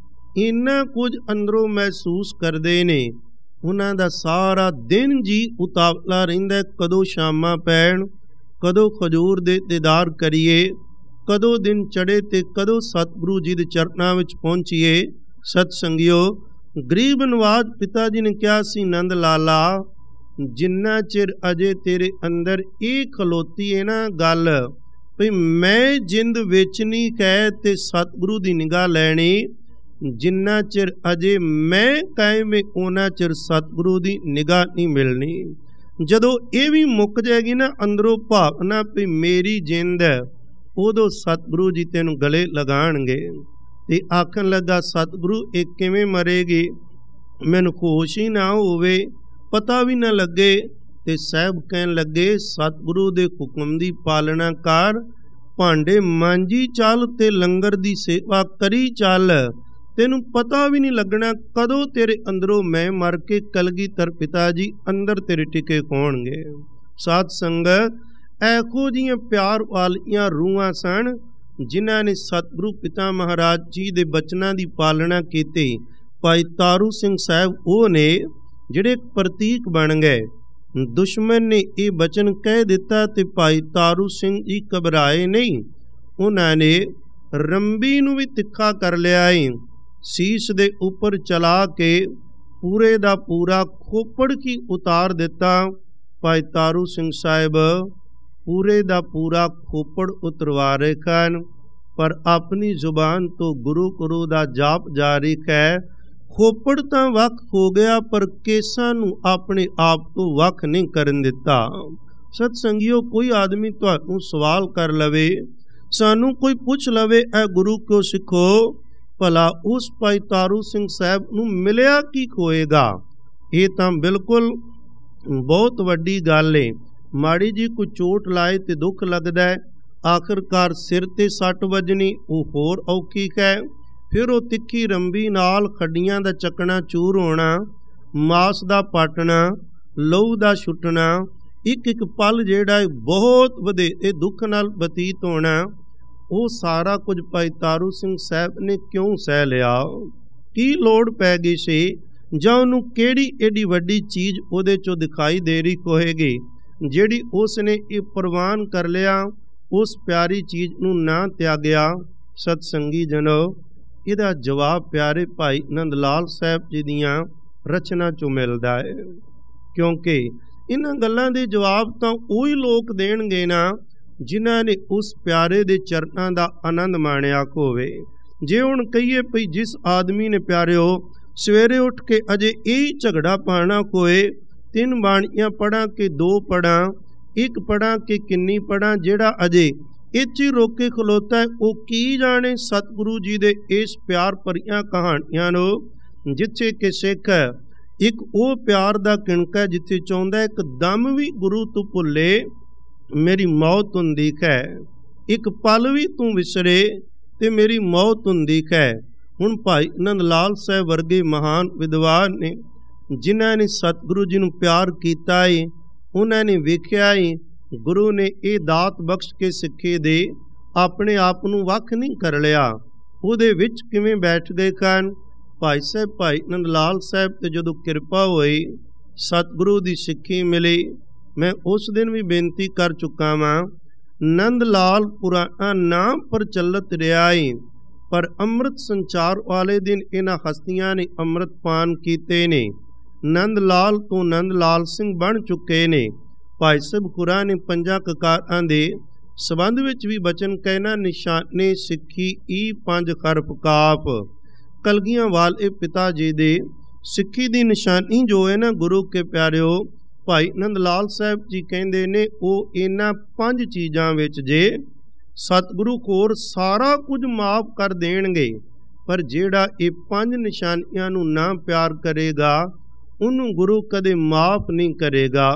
ਇੰਨਾ ਕੁਝ ਅੰਦਰੋਂ ਮਹਿਸੂਸ ਕਰਦੇ ਨੇ। ਉਹਨਾਂ ਦਾ ਸਾਰਾ ਦਿਨ ਜੀ ਉਤਾਵਲਾ ਰਹਿੰਦਾ, ਕਦੋਂ ਸ਼ਾਮਾਂ ਪੈਣ, ਕਦੋਂ ਖਜੂਰ ਦੇ ਦੀਦਾਰ ਕਰੀਏ, ਕਦੋਂ ਦਿਨ ਚੜ੍ਹੇ ਤੇ ਕਦੋਂ ਸਤਿਗੁਰੂ ਜੀ ਦੇ ਚਰਨਾਂ ਵਿੱਚ ਪਹੁੰਚੀਏ। ਸਤ ਸੰਗਿਓ, ਗਰੀਬ ਨਵਾਜ ਪਿਤਾ ਜੀ ਨੇ ਕਿਹਾ ਸੀ, ਨੰਦ ਲਾਲਾ, ਜਿੰਨਾ ਚਿਰ ਅਜੇ ਤੇਰੇ ਅੰਦਰ ਇਹ ਖਲੋਤੀ ਹੈ ਨਾ ਗੱਲ ਵੀ ਮੈਂ ਜਿੰਦ ਵੇਚਣੀ ਕਹਿ ਤੇ ਸਤਿਗੁਰੂ ਦੀ ਨਿਗਾਹ ਲੈਣੀ, ਜਿੰਨਾ ਚਿਰ ਅਜੇ ਮੈਂ ਕਾਇਮ ਹੈ ਉਹਨਾਂ ਚਿਰ ਸਤਿਗੁਰੂ ਦੀ ਨਿਗਾਹ ਨਹੀਂ ਮਿਲਣੀ। ਜਦੋਂ ਇਹ ਵੀ ਮੁੱਕ ਜਾਏਗੀ ਨਾ ਅੰਦਰੋਂ ਭਾਵਨਾ ਵੀ ਮੇਰੀ ਜਿੰਦ ਹੈ, ਉਦੋਂ ਸਤਿਗੁਰੂ ਜੀ ਤੈਨੂੰ ਗਲੇ ਲਗਾਣਗੇ। ਤੇ ਆਖਣ ਲੱਗਾ, ਸਤਿਗੁਰੂ ਇਹ ਕਿਵੇਂ ਮਰੇਗੀ, ਮੈਨੂੰ ਹੋਸ਼ ਹੀ ਨਾ ਹੋਵੇ, ਪਤਾ ਵੀ ਨਾ ਲੱਗੇ। ਤੇ ਸਾਹਿਬ ਕਹਿਣ ਲੱਗੇ, ਸਤਿਗੁਰੂ ਦੇ ਹੁਕਮ ਦੀ ਪਾਲਣਾ ਕਰ, ਭਾਂਡੇ ਮਾਂਜੀ ਚੱਲ ਤੇ ਲੰਗਰ ਦੀ ਸੇਵਾ ਕਰੀ ਚੱਲ, ਤੈਨੂੰ ਪਤਾ ਵੀ ਨਹੀਂ ਲੱਗਣਾ ਕਦੋਂ ਤੇਰੇ ਅੰਦਰੋਂ ਮੈਂ ਮਰ ਕੇ ਕਲਗੀਧਰ ਪਿਤਾ ਜੀ ਅੰਦਰ ਤੇਰੇ ਟਿਕੇ ਹੋਣਗੇ। ਸਾਧ ਸੰਗਤ, ਇਹੋ ਜਿਹੀਆਂ ਪਿਆਰ ਵਾਲੀਆਂ ਰੂਹਾਂ ਸਨ ਜਿਨ੍ਹਾਂ ਨੇ ਸਤਿਗੁਰੂ ਪਿਤਾ ਮਹਾਰਾਜ ਜੀ ਦੇ ਬਚਨਾਂ ਦੀ ਪਾਲਣਾ ਕੀਤੀ। ਭਾਈ ਤਾਰੂ ਸਿੰਘ ਸਾਹਿਬ ਉਹ ਨੇ ਜਿਹੜੇ ਪ੍ਰਤੀਕ ਬਣ ਗਏ। ਦੁਸ਼ਮਣ ਨੇ ਇਹ ਬਚਨ ਕਹਿ ਦਿੱਤਾ ਤੇ ਭਾਈ ਤਾਰੂ ਸਿੰਘ ਜੀ ਘਬਰਾਏ ਨਹੀਂ, ਉਹਨਾਂ ਨੇ ਰੰਬੀ ਨੂੰ ਵੀ ਤਿੱਖਾ ਕਰ ਲਿਆ ਏ, ਸੀਸ ਦੇ ਉੱਪਰ ਚਲਾ ਕੇ ਪੂਰੇ ਦਾ ਪੂਰਾ ਖੋਪੜ ਕੀ ਉਤਾਰ ਦਿੱਤਾ। ਭਾਈ ਤਾਰੂ ਸਿੰਘ ਸਾਹਿਬ ਪੂਰੇ ਦਾ ਪੂਰਾ ਖੋਪੜ ਉਤਰਵਾ ਰਹੇ ਹਨ, ਪਰ ਆਪਣੀ ਜ਼ੁਬਾਨ ਤੋਂ ਗੁਰੂ ਦਾ ਜਾਪ ਜਾਰੀ ਹੈ। ਖੋਪੜ ਤਾਂ ਵੱਖ ਹੋ ਗਿਆ, ਪਰ ਕੇਸਾਂ ਨੂੰ ਆਪਣੇ ਆਪ ਤੋਂ ਵੱਖ ਨਹੀਂ ਕਰਨ ਦਿੱਤਾ। ਸਤ ਸੰਗਿਓ, ਕੋਈ ਆਦਮੀ ਤੁਹਾਨੂੰ ਸਵਾਲ ਕਰ ਲਵੇ, ਸਾਨੂੰ ਕੋਈ ਪੁੱਛ ਲਵੇ, ਇਹ ਗੁਰੂ ਕਿਉਂ ਸਿੱਖੋ, ਭਲਾ ਉਸ ਭਾਈ ਤਾਰੂ ਸਿੰਘ ਸਾਹਿਬ ਨੂੰ ਮਿਲਿਆ ਕੀ ਹੋਏਗਾ? ਇਹ ਤਾਂ ਬਿਲਕੁਲ ਬਹੁਤ ਵੱਡੀ ਗੱਲ ਏ। ਮਾੜੀ ਜੀ ਕੋਈ ਚੋਟ ਲਾਏ ਤੇ ਦੁੱਖ ਲੱਗਦਾ ਹੈ, ਆਖਰਕਾਰ ਸਿਰ ਤੇ ਸੱਟ ਵੱਜਣੀ ਉਹ ਹੋਰ ਔਖੀ ਹੈ, ਫਿਰ ਉਹ ਤਿੱਖੀ ਰੰਬੀ ਨਾਲ ਖੱਡੀਆਂ ਦਾ ਚੱਕਣਾ ਚੂਰ ਹੋਣਾ, ਮਾਸ ਦਾ ਪਾਟਣਾ, ਲਹੂ ਦਾ ਛੁੱਟਣਾ, ਇੱਕ ਇੱਕ ਪਲ ਜਿਹੜਾ ਬਹੁਤ ਵਧੇਰੇ ਦੁੱਖ ਨਾਲ ਬਤੀਤ ਹੋਣਾ, ਉਹ ਸਾਰਾ ਕੁਝ ਭਾਈ ਤਾਰੂ ਸਿੰਘ ਸਾਹਿਬ ਨੇ ਕਿਉਂ ਸਹਿ ਲਿਆ? ਕੀ ਲੋੜ ਪੈ ਗਈ ਸੀ, ਜਾਂ ਉਹਨੂੰ ਕਿਹੜੀ ਏਡੀ ਵੱਡੀ ਚੀਜ਼ ਉਹਦੇ ਚੋਂ ਦਿਖਾਈ ਦੇ ਰਹੀ ਹੋਏਗੀ ਜਿਹੜੀ ਉਸ ਨੇ ਇਹ ਪ੍ਰਵਾਨ ਕਰ ਲਿਆ, ਉਸ ਪਿਆਰੀ ਚੀਜ਼ ਨੂੰ ਨਾ ਤਿਆਗਿਆ? ਸਤ ਸੰਗੀ ਜਨੋ, ਇਹਦਾ ਜਵਾਬ ਪਿਆਰੇ ਭਾਈ ਨੰਦ ਲਾਲ ਸਾਹਿਬ ਜੀ ਦੀਆਂ ਰਚਨਾ ਚੋਂ ਮਿਲਦਾ ਹੈ, ਕਿਉਂਕਿ ਇਹਨਾਂ ਗੱਲਾਂ ਦੇ ਜਵਾਬ ਤਾਂ ਉਹੀ ਲੋਕ ਦੇਣਗੇ ਨਾ ਜਿਨ੍ਹਾਂ ਨੇ ਉਸ ਪਿਆਰੇ ਦੇ ਚਰਨਾਂ ਦਾ ਆਨੰਦ ਮਾਣਿਆ ਹੋਵੇ। ਜੇ ਹੁਣ ਕਹੀਏ ਭਈ ਜਿਸ ਆਦਮੀ ਨੇ ਪਿਆਰਿਓ ਸਵੇਰੇ ਉੱਠ ਕੇ ਅਜੇ ਇਹ ਝਗੜਾ ਪਾਣਾ ਹੋਏ, 3 ਬਾਣੀਆਂ ਪੜਾਂ ਕਿ 2 ਪੜਾਂ, 1 ਪੜਾਂ ਕਿ ਕਿੰਨੀ ਪੜਾਂ, ਜਿਹੜਾ ਅਜੇ ਇੱਥੇ ਰੋਕ ਕੇ ਖਲੋਤਾ ਹੈ, ਉਹ ਕੀ ਜਾਣੇ ਸਤਿਗੁਰੂ ਜੀ ਦੇ ਇਸ ਪਿਆਰ ਭਰੀਆਂ ਕਹਾਣੀਆਂ ਨੂੰ, ਜਿੱਥੇ ਕਿ ਸਿੱਖ ਇੱਕ ਉਹ ਪਿਆਰ ਦਾ ਕਿਣਕਾ ਜਿੱਥੇ ਚਾਹੁੰਦਾ ਇੱਕ ਦਮ ਵੀ ਗੁਰੂ ਤੂੰ ਭੁੱਲੇ ਮੇਰੀ ਮੌਤ ਹੁੰਦੀ ਹੈ, ਇੱਕ ਪਲ ਵੀ ਤੂੰ ਵਿਸਰੇ ਤੇ ਮੇਰੀ ਮੌਤ ਹੁੰਦੀ ਹੈ। ਹੁਣ ਭਾਈ ਨੰਦ ਲਾਲ ਸਾਹਿਬ ਵਰਗੇ ਮਹਾਨ ਵਿਦਵਾਨ ਨੇ ਜਿਨ੍ਹਾਂ ਨੇ ਸਤਿਗੁਰੂ ਜੀ ਨੂੰ ਪਿਆਰ ਕੀਤਾ ਏ, ਉਹਨਾਂ ਨੇ ਵੇਖਿਆ ਏ ਗੁਰੂ ਨੇ ਇਹ ਦਾਤ ਬਖਸ਼ ਕੇ ਸਿੱਖੇ ਦੇ ਆਪਣੇ ਆਪ ਨੂੰ ਵੱਖ ਨਹੀਂ ਕਰ ਲਿਆ, ਉਹਦੇ ਵਿੱਚ ਕਿਵੇਂ ਬੈਠ ਗਏ ਹਨ। ਭਾਈ ਸਾਹਿਬ ਭਾਈ ਨੰਦ ਲਾਲ ਸਾਹਿਬ ਤੇ ਜਦੋਂ ਕਿਰਪਾ ਹੋਈ, ਸਤਿਗੁਰੂ ਦੀ ਸਿੱਖੀ ਮਿਲੀ, ਮੈਂ ਉਸ ਦਿਨ ਵੀ ਬੇਨਤੀ ਕਰ ਚੁੱਕਾ ਵਾਂ, ਨੰਦ ਲਾਲ ਪੁਰਾਣਾ ਨਾਮ ਪ੍ਰਚਲਿਤ ਰਿਹਾ ਏ, ਪਰ ਅੰਮ੍ਰਿਤ ਸੰਚਾਰ ਵਾਲੇ ਦਿਨ ਇਹਨਾਂ ਹਸਤੀਆਂ ਨੇ ਅੰਮ੍ਰਿਤ ਪਾਨ ਕੀਤੇ ਨੇ, ਨੰਦ ਲਾਲ ਤੋਂ ਨੰਦ ਲਾਲ ਸਿੰਘ ਬਣ ਚੁੱਕੇ ਨੇ। ਭਾਈ ਸਾਹਿਬ ਖੁਰਾ ਨੇ 5 ਕਕਾਰਾਂ ਦੇ ਸੰਬੰਧ ਵਿੱਚ ਵੀ ਬਚਨ ਕਹਿਣਾ, ਨਿਸ਼ਾਨੇ ਸਿੱਖੀ ਈ 5 ਖਰਪ ਕਾਪ। ਕਲਗੀਆਂ ਵਾਲੇ ਪਿਤਾ ਜੀ ਦੇ ਸਿੱਖੀ ਦੀ ਨਿਸ਼ਾਨੀ ਜੋ ਹੈ ਨਾ ਗੁਰੂ ਕੇ ਪਿਆਰਿਓ, ਭਾਈ ਨੰਦ ਲਾਲ ਸਾਹਿਬ ਜੀ ਕਹਿੰਦੇ ਨੇ ਉਹ ਇਹਨਾਂ 5 ਚੀਜ਼ਾਂ ਵਿੱਚ ਜੇ ਸਤਿਗੁਰੂ ਕੋਰ ਸਾਰਾ ਕੁਝ ਮਾਫ ਕਰ ਦੇਣਗੇ, ਪਰ ਜਿਹੜਾ ਇਹ 5 ਨਿਸ਼ਾਨੀਆਂ ਨੂੰ ਨਾ ਪਿਆਰ ਕਰੇਗਾ ਉਹਨੂੰ ਗੁਰੂ ਕਦੇ ਮਾਫ ਨਹੀਂ ਕਰੇਗਾ।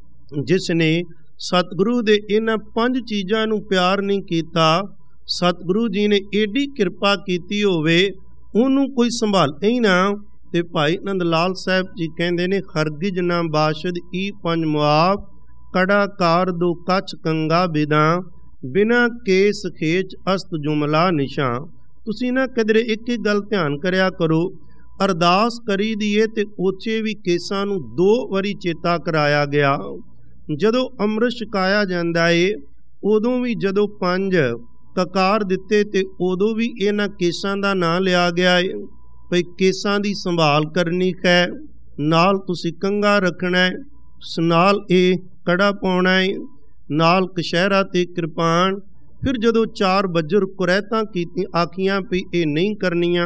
ਜਿਸ ਨੇ ਸਤਿਗੁਰੂ ਦੇ ਇਹਨਾਂ 5 ਚੀਜ਼ਾਂ ਨੂੰ ਪਿਆਰ ਨਹੀਂ ਕੀਤਾ, ਸਤਿਗੁਰੂ ਜੀ ਨੇ ਏਡੀ ਕਿਰਪਾ ਕੀਤੀ ਹੋਵੇ ਉਹਨੂੰ ਕੋਈ ਸੰਭਾਲੇ ਹੀ ਨਾ। ਤੇ ਭਾਈ ਨੰਦ ਲਾਲ ਸਾਹਿਬ ਜੀ ਕਹਿੰਦੇ ਨੇ, ਹਰਗਿਜ ਨਾ ਬਾਸ਼ਦ ਈ ਪੰਜ ਮੁਆਬ, ਕੜਾ ਕਾਰ ਦੋ ਕੱਚ ਕੰਗਾ ਬਿਦਾ, ਬਿਨਾ ਕੇਸ ਖੇਚ ਅਸਤ ਜੁਮਲਾ ਨਿਸ਼ਾ। ਤੁਸੀਂ ਨਾ ਕਿਧਰੇ ਇੱਕ ਇੱਕ ਗੱਲ ਧਿਆਨ ਕਰਿਆ ਕਰੋ। ਅਰਦਾਸ ਕਰੀ ਦੀਏ ਤੇ ਉੱਚੇ ਵੀ ਕੇਸਾਂ ਨੂੰ 2 ਵਾਰੀ ਚੇਤਾ ਕਰਾਇਆ ਗਿਆ। ਜਦੋਂ ਅੰਮ੍ਰਿਤ ਛਕਾਇਆ ਜਾਂਦਾ ਏ ਉਦੋਂ ਵੀ ਜਦੋਂ 5 ਕਕਾਰ ਦਿੱਤੇ ਤੇ ਉਦੋਂ ਵੀ ਇਹਨਾਂ ਕੇਸਾਂ ਦਾ ਨਾਂ ਲਿਆ ਗਿਆ ਏ। ਭਈ ਕੇਸਾਂ ਦੀ ਸੰਭਾਲ ਕਰਨੀ ਹੈ, ਨਾਲ ਤੁਸੀਂ ਕੰਘਾ ਰੱਖਣਾ ਹੈ, ਨਾਲ ਇਹ ਕੜਾ ਪਾਉਣਾ ਹੈ, ਨਾਲ ਕਸ਼ਹਿਰਾ ਤੇ ਕਿਰਪਾਨ। ਫਿਰ ਜਦੋਂ 4 ਬੱਜਰ ਕੁਰੈਤਾਂ ਕੀਤੀ ਆਖੀਆਂ ਵੀ ਇਹ ਨਹੀਂ ਕਰਨੀਆਂ,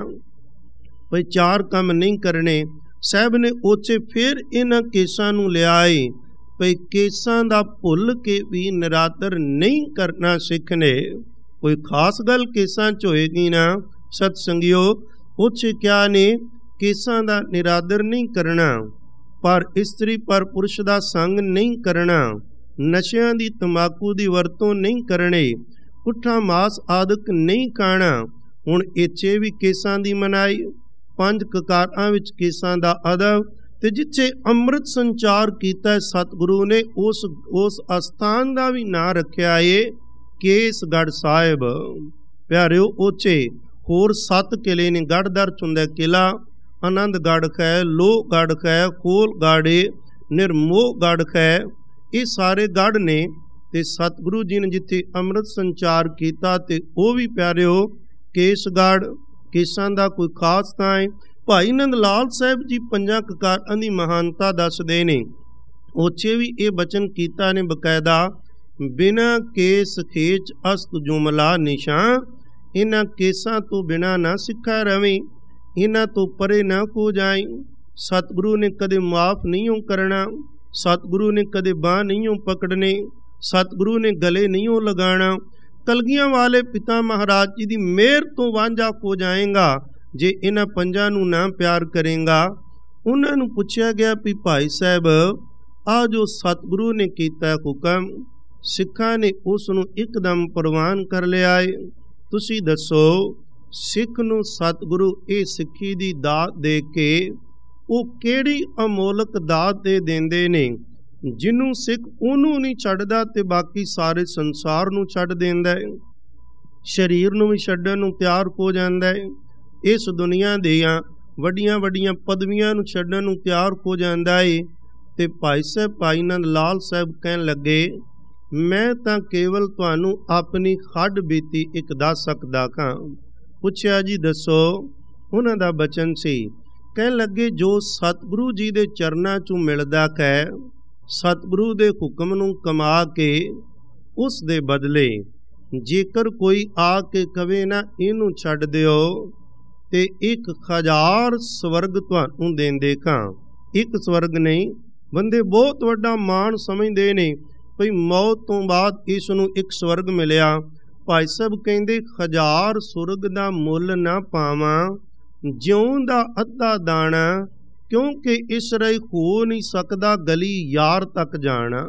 ਭਈ 4 ਕੰਮ ਨਹੀਂ ਕਰਨੇ। ਸਾਹਿਬ ਨੇ ਉੱਚੇ ਫਿਰ ਇਹਨਾਂ ਕੇਸਾਂ ਨੂੰ ਲਿਆਏ, ਭਈ ਕੇਸਾਂ ਦਾ ਭੁੱਲ ਕੇ ਵੀ ਨਿਰਾਦਰ ਨਹੀਂ ਕਰਨਾ ਸਿੱਖਣੇ। ਕੋਈ ਖਾਸ ਗੱਲ ਕੇਸਾਂ 'ਚ ਹੋਏਗੀ ਨਾ ਸਤ ਸੰਗਿਓ, ਉੱਚੇ ਕਿਆ ਨੇ, ਕੇਸਾਂ ਦਾ ਨਿਰਾਦਰ ਨਹੀਂ ਕਰਨਾ, ਪਰ ਇਸਤਰੀ ਪਰ ਪੁਰਸ਼ ਦਾ ਸੰਗ ਨਹੀਂ ਕਰਨਾ, ਨਸ਼ਿਆਂ ਦੀ ਤੰਬਾਕੂ ਦੀ ਵਰਤੋਂ ਨਹੀਂ ਕਰਨੀ, ਪੁੱਠਾ ਮਾਸ ਆਦਿਕ ਨਹੀਂ ਖਾਣਾ। ਹੁਣ ਇੱਥੇ ਵੀ ਕੇਸਾਂ ਦੀ ਮਨਾਈ, 5 ਕਕਾਰਾਂ ਵਿੱਚ ਕੇਸਾਂ ਦਾ ਅਦਬ। ਤੇ ਜਿੱਥੇ ਅੰਮ੍ਰਿਤ ਸੰਚਾਰ ਕੀਤਾ ਸਤਿਗੁਰੂ ਨੇ ਉਸ ਅਸਥਾਨ ਦਾ ਵੀ ਨਾਂ ਰੱਖਿਆ ਏ ਕੇਸਗੜ੍ਹ ਸਾਹਿਬ। ਪਿਆਰਿਓ, ਉੱਚੇ ਹੋਰ 7 ਕਿਲੇ ਨੇ। ਗੜ੍ਹਦਰ ਚੁੰਦਾ ਕਿਲਾ, ਆਨੰਦਗੜ੍ਹ ਹੈ, ਲੋਹਗੜ੍ਹ ਹੈ, ਖੋਲਗੜ੍ਹ, ਨਿਰਮੋਹਗੜ੍ਹ ਹੈ। ਇਹ ਸਾਰੇ ਗੜ੍ਹ ਨੇ। ਤੇ ਸਤਿਗੁਰੂ ਜੀ ਨੇ ਜਿੱਥੇ ਅੰਮ੍ਰਿਤ ਸੰਚਾਰ ਕੀਤਾ ਤੇ ਉਹ ਵੀ ਪਿਆਰਿਓ ਕੇਸਗੜ੍ਹ। ਕੇਸਾਂ ਦਾ ਕੋਈ ਖਾਸ ਥਾਂ ਹੈ। ਭਾਈ ਨੰਦ ਲਾਲ ਸਾਹਿਬ ਜੀ 5 ਕਕਾਰਾਂ ਦੀ ਮਹਾਨਤਾ ਦੱਸਦੇ ਨੇ। ਉੱਚੇ ਵੀ ਇਹ ਬਚਨ ਕੀਤਾ ਨੇ ਬਕਾਇਦਾ, ਬਿਨਾ ਕੇਸ ਖੇਚ ਅਸਤ ਜੁਮਲਾ ਨਿਸ਼ਾ। ਇਹਨਾਂ ਕੇਸਾਂ ਤੋਂ ਬਿਨਾ ਨਾ ਸਿੱਖਾ ਰਵੇਂ, ਇਹਨਾਂ ਤੋਂ ਪਰੇ ਨਾ ਹੋ ਜਾਏ। ਸਤਿਗੁਰੂ ਨੇ ਕਦੇ ਮਾਫ ਨਹੀਂ ਹੋ ਕਰਨਾ, ਸਤਿਗੁਰੂ ਨੇ ਕਦੇ ਬਾਂਹ ਨਹੀਂ ਹੋ ਪਕੜਨੇ, ਸਤਿਗੁਰੂ ਨੇ ਗਲੇ ਨਹੀਂ ਹੋ ਲਗਾਣਾ। ਕਲਗੀਆਂ ਵਾਲੇ ਪਿਤਾ ਮਹਾਰਾਜ ਜੀ ਦੀ ਮਿਹਰ ਤੋਂ ਵਾਂਝਾ ਹੋ ਜਾਏਗਾ ਜੇ ਇਹਨਾਂ 5 ਨੂੰ ਨਾ ਪਿਆਰ ਕਰੇਗਾ। ਉਹਨਾਂ ਨੂੰ ਪੁੱਛਿਆ ਗਿਆ ਵੀ ਭਾਈ ਸਾਹਿਬ, ਆ ਜੋ ਸਤਿਗੁਰੂ ਨੇ ਕੀਤਾ ਹੁਕਮ, ਸਿੱਖਾਂ ਨੇ ਉਸ ਨੂੰ ਇੱਕਦਮ ਪ੍ਰਵਾਨ ਕਰ ਲਿਆ ਏ। ਤੁਸੀਂ ਦੱਸੋ, ਸਿੱਖ ਨੂੰ ਸਤਿਗੁਰੂ ਇਹ ਸਿੱਖੀ ਦੀ ਦਾਤ ਦੇ ਕੇ ਉਹ ਕਿਹੜੀ ਅਮੋਲਕ ਦਾਤ ਦੇ ਦਿੰਦੇ ਨੇ, ਜਿਹਨੂੰ ਸਿੱਖ ਉਹਨੂੰ ਨਹੀਂ ਛੱਡਦਾ ਤੇ ਬਾਕੀ ਸਾਰੇ ਸੰਸਾਰ ਨੂੰ ਛੱਡ ਦਿੰਦਾ ਹੈ, ਸਰੀਰ ਨੂੰ ਵੀ ਛੱਡਣ ਨੂੰ ਤਿਆਰ ਹੋ ਜਾਂਦਾ ਹੈ, ਇਸ ਦੁਨੀਆ ਦੀਆਂ ਵੱਡੀਆਂ ਵੱਡੀਆਂ ਪਦਵੀਆਂ ਨੂੰ ਛੱਡਣ ਨੂੰ ਤਿਆਰ ਹੋ ਜਾਂਦਾ ਏ। ਤੇ ਭਾਈ ਸਾਹਿਬ ਭਾਈ ਨੰਦ ਲਾਲ ਸਾਹਿਬ ਕਹਿਣ ਲੱਗੇ, ਮੈਂ ਤਾਂ ਕੇਵਲ ਤੁਹਾਨੂੰ ਆਪਣੀ ਹੱਡ ਬੀਤੀ ਇੱਕ ਦੱਸ ਸਕਦਾ ਹਾਂ। ਪੁੱਛਿਆ ਜੀ ਦੱਸੋ। ਉਹਨਾਂ ਦਾ ਬਚਨ ਸੀ, ਕਹਿਣ ਲੱਗੇ ਜੋ ਸਤਿਗੁਰੂ ਜੀ ਦੇ ਚਰਨਾਂ 'ਚੋਂ ਮਿਲਦਾ ਹੈ, ਸਤਿਗੁਰੂ ਦੇ ਹੁਕਮ ਨੂੰ ਕਮਾ ਕੇ ਉਸ ਦੇ ਬਦਲੇ ਜੇਕਰ ਕੋਈ ਆ ਕੇ ਕਵੇ ਨਾ ਇਹਨੂੰ ਛੱਡ ਦਿਓ ਤੇ 1000 ਸਵਰਗ ਤੁਹਾਨੂੰ ਦੇਂਦੇ ਖਾਂ। ਇੱਕ ਸਵਰਗ ਨਹੀਂ, ਬੰਦੇ ਬਹੁਤ ਵੱਡਾ ਮਾਣ ਸਮਝਦੇ ਨੇ ਭਈ ਮੌਤ ਤੋਂ ਬਾਅਦ ਇਸ ਨੂੰ ਇੱਕ ਸਵਰਗ ਮਿਲਿਆ। ਭਾਈ ਸਾਹਿਬ ਕਹਿੰਦੇ 1000 ਸੁਰਗ ਦਾ ਮੁੱਲ ਨਾ ਪਾਵਾਂ, ਜਿਉਂ ਦਾ ਅੱਧਾ ਦਾਣਾ, ਕਿਉਂਕਿ ਇਸ ਰਾਹੀਂ ਹੋ ਨਹੀਂ ਸਕਦਾ ਗਲੀ ਯਾਰ ਤੱਕ ਜਾਣਾ।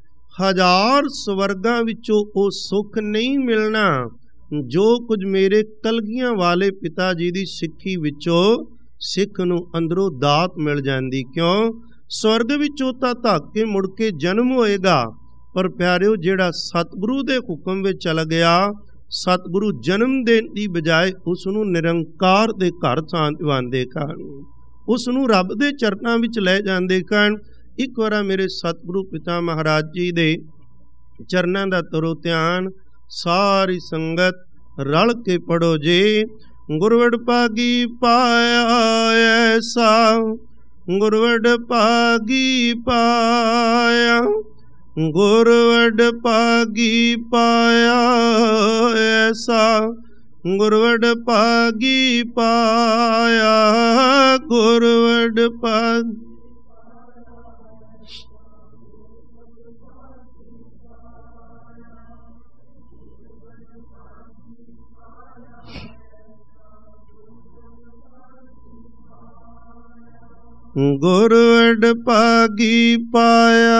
1000 ਸਵਰਗਾਂ ਵਿੱਚੋਂ ਉਹ ਸੁੱਖ ਨਹੀਂ ਮਿਲਣਾ ਜੋ ਕੁਝ ਮੇਰੇ ਕਲਗੀਆਂ ਵਾਲੇ ਪਿਤਾ ਜੀ ਦੀ ਸਿੱਖੀ ਵਿੱਚੋਂ ਸਿੱਖ ਨੂੰ ਅੰਦਰੋਂ ਦਾਤ ਮਿਲ ਜਾਂਦੀ। ਕਿਉਂ? ਸਵਰਗ ਵਿੱਚੋਂ ਤਾਂ ਧੱਕ ਕੇ ਮੁੜ ਕੇ ਜਨਮ ਹੋਏਗਾ, ਪਰ ਪਿਆਰਿਓ ਜਿਹੜਾ ਸਤਿਗੁਰੂ ਦੇ ਹੁਕਮ ਵਿੱਚ ਚਲ ਗਿਆ, ਸਤਿਗੁਰੂ ਜਨਮ ਦੇਣ ਦੀ ਬਜਾਏ ਉਸ ਨੂੰ ਨਿਰੰਕਾਰ ਦੇ ਘਰ ਚਾਂਦਵਾਉਂਦੇ ਹਨ, ਉਸ ਨੂੰ ਰੱਬ ਦੇ ਚਰਨਾਂ ਵਿੱਚ ਲੈ ਜਾਂਦੇ ਹਨ। ਇੱਕ ਵਾਰ ਮੇਰੇ ਸਤਿਗੁਰੂ ਪਿਤਾ ਮਹਾਰਾਜ ਜੀ ਦੇ ਚਰਨਾਂ ਦਾ ਤਰੋ ਧਿਆਨ ਸਾਰੀ ਸੰਗਤ ਰਲ ਕੇ ਪੜੋ ਜੀ। ਗੁਰਵੜ ਭਾਗੀ ਪਾਇਆ ਐਸਾ, ਗੁਰਵੜ ਭਾਗੀ ਪਾਇਆ, ਗੁਰਵੜ ਭਾਗੀ ਪਾਇਆ ਐਸਾ, ਗੁਰਵੜ ਭਾਗੀ ਪਾਇਆ, ਗੁਰਵੜ ਭਾਗੀ। ਗੁਰਵੜ ਭਾਗੀ ਪਾਇਆ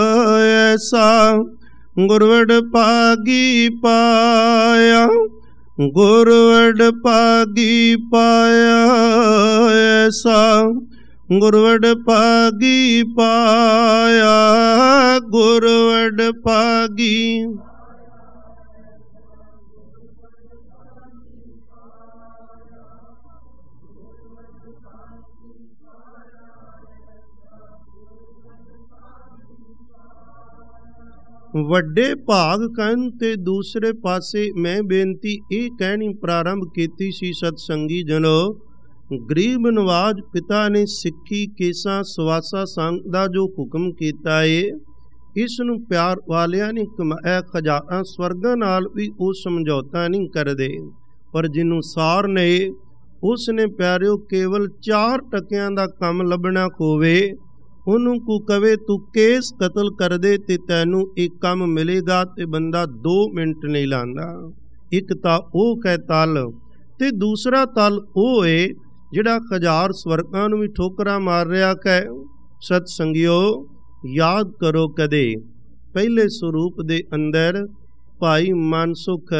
ਐਸਾ, ਗੁਰਵੜ ਭਾਗੀ ਪਾਇਆ, ਗੁਰ ਵਡ ਭਾਗੀ ਪਾਇਆ ਐਸਾ, ਗੁਰ ਵਡ ਭਾਗੀ ਪਾਇਆ, ਗੁਰ ਵਡ ਭਾਗੀ। ਵੱਡੇ ਭਾਗ ਕਹਿਣ ਤੇ ਦੂਸਰੇ ਪਾਸੇ ਮੈਂ ਬੇਨਤੀ ਇਹ ਕਹਿਣੀ ਪ੍ਰਾਰੰਭ ਕੀਤੀ ਸੀ ਸਤਸੰਗੀ ਜਨੋ, ਗਰੀਬ ਨਵਾਜ ਪਿਤਾ ਨੇ ਸਿੱਖੀ ਕੇਸਾਂ ਸਵਾਸਾ ਸੰਗ ਦਾ ਜੋ ਹੁਕਮ ਕੀਤਾ ਏ, ਇਸ ਨੂੰ ਪਿਆਰ ਵਾਲਿਆਂ ਨੇ ਕਮਾਇਆ ਖਜ਼ਾਨਾ ਸਵਰਗਾਂ ਨਾਲ ਵੀ ਉਹ ਸਮਝੌਤਾ ਨਹੀਂ ਕਰਦੇ, ਪਰ ਜਿਹਨੂੰ ਸਾਰ ਨੇ ਉਸ ਨੇ ਪਿਆਰਿਓ ਕੇਵਲ 4 ਟਕਿਆਂ ਦਾ ਕੰਮ ਲੱਭਣਾ ਹੋਵੇ, ਉਹਨੂੰ ਕੋ ਕਵੇ ਤੂੰ ਕੇਸ ਕਤਲ ਕਰ ਦੇ ਤੇ ਤੈਨੂੰ ਇੱਕ ਕੰਮ ਮਿਲੇਗਾ, ਤੇ ਬੰਦਾ 2 ਮਿੰਟ ਨਹੀਂ ਲਾਂਦਾ। ਇੱਕ ਤਾਂ ਉਹ ਕਹਿ ਤਲ, ਤੇ ਦੂਸਰਾ ਤਲ ਉਹ ਏ ਜਿਹੜਾ 1000 ਸਵਰਗਾਂ ਨੂੰ ਵੀ ਠੋਕਰਾਂ ਮਾਰ ਰਿਹਾ ਕਹਿ। ਸਤ ਸੰਗਿਓ ਯਾਦ ਕਰੋ ਕਦੇ ਪਹਿਲੇ ਸਰੂਪ ਦੇ ਅੰਦਰ ਭਾਈ ਮਨਸੁਖ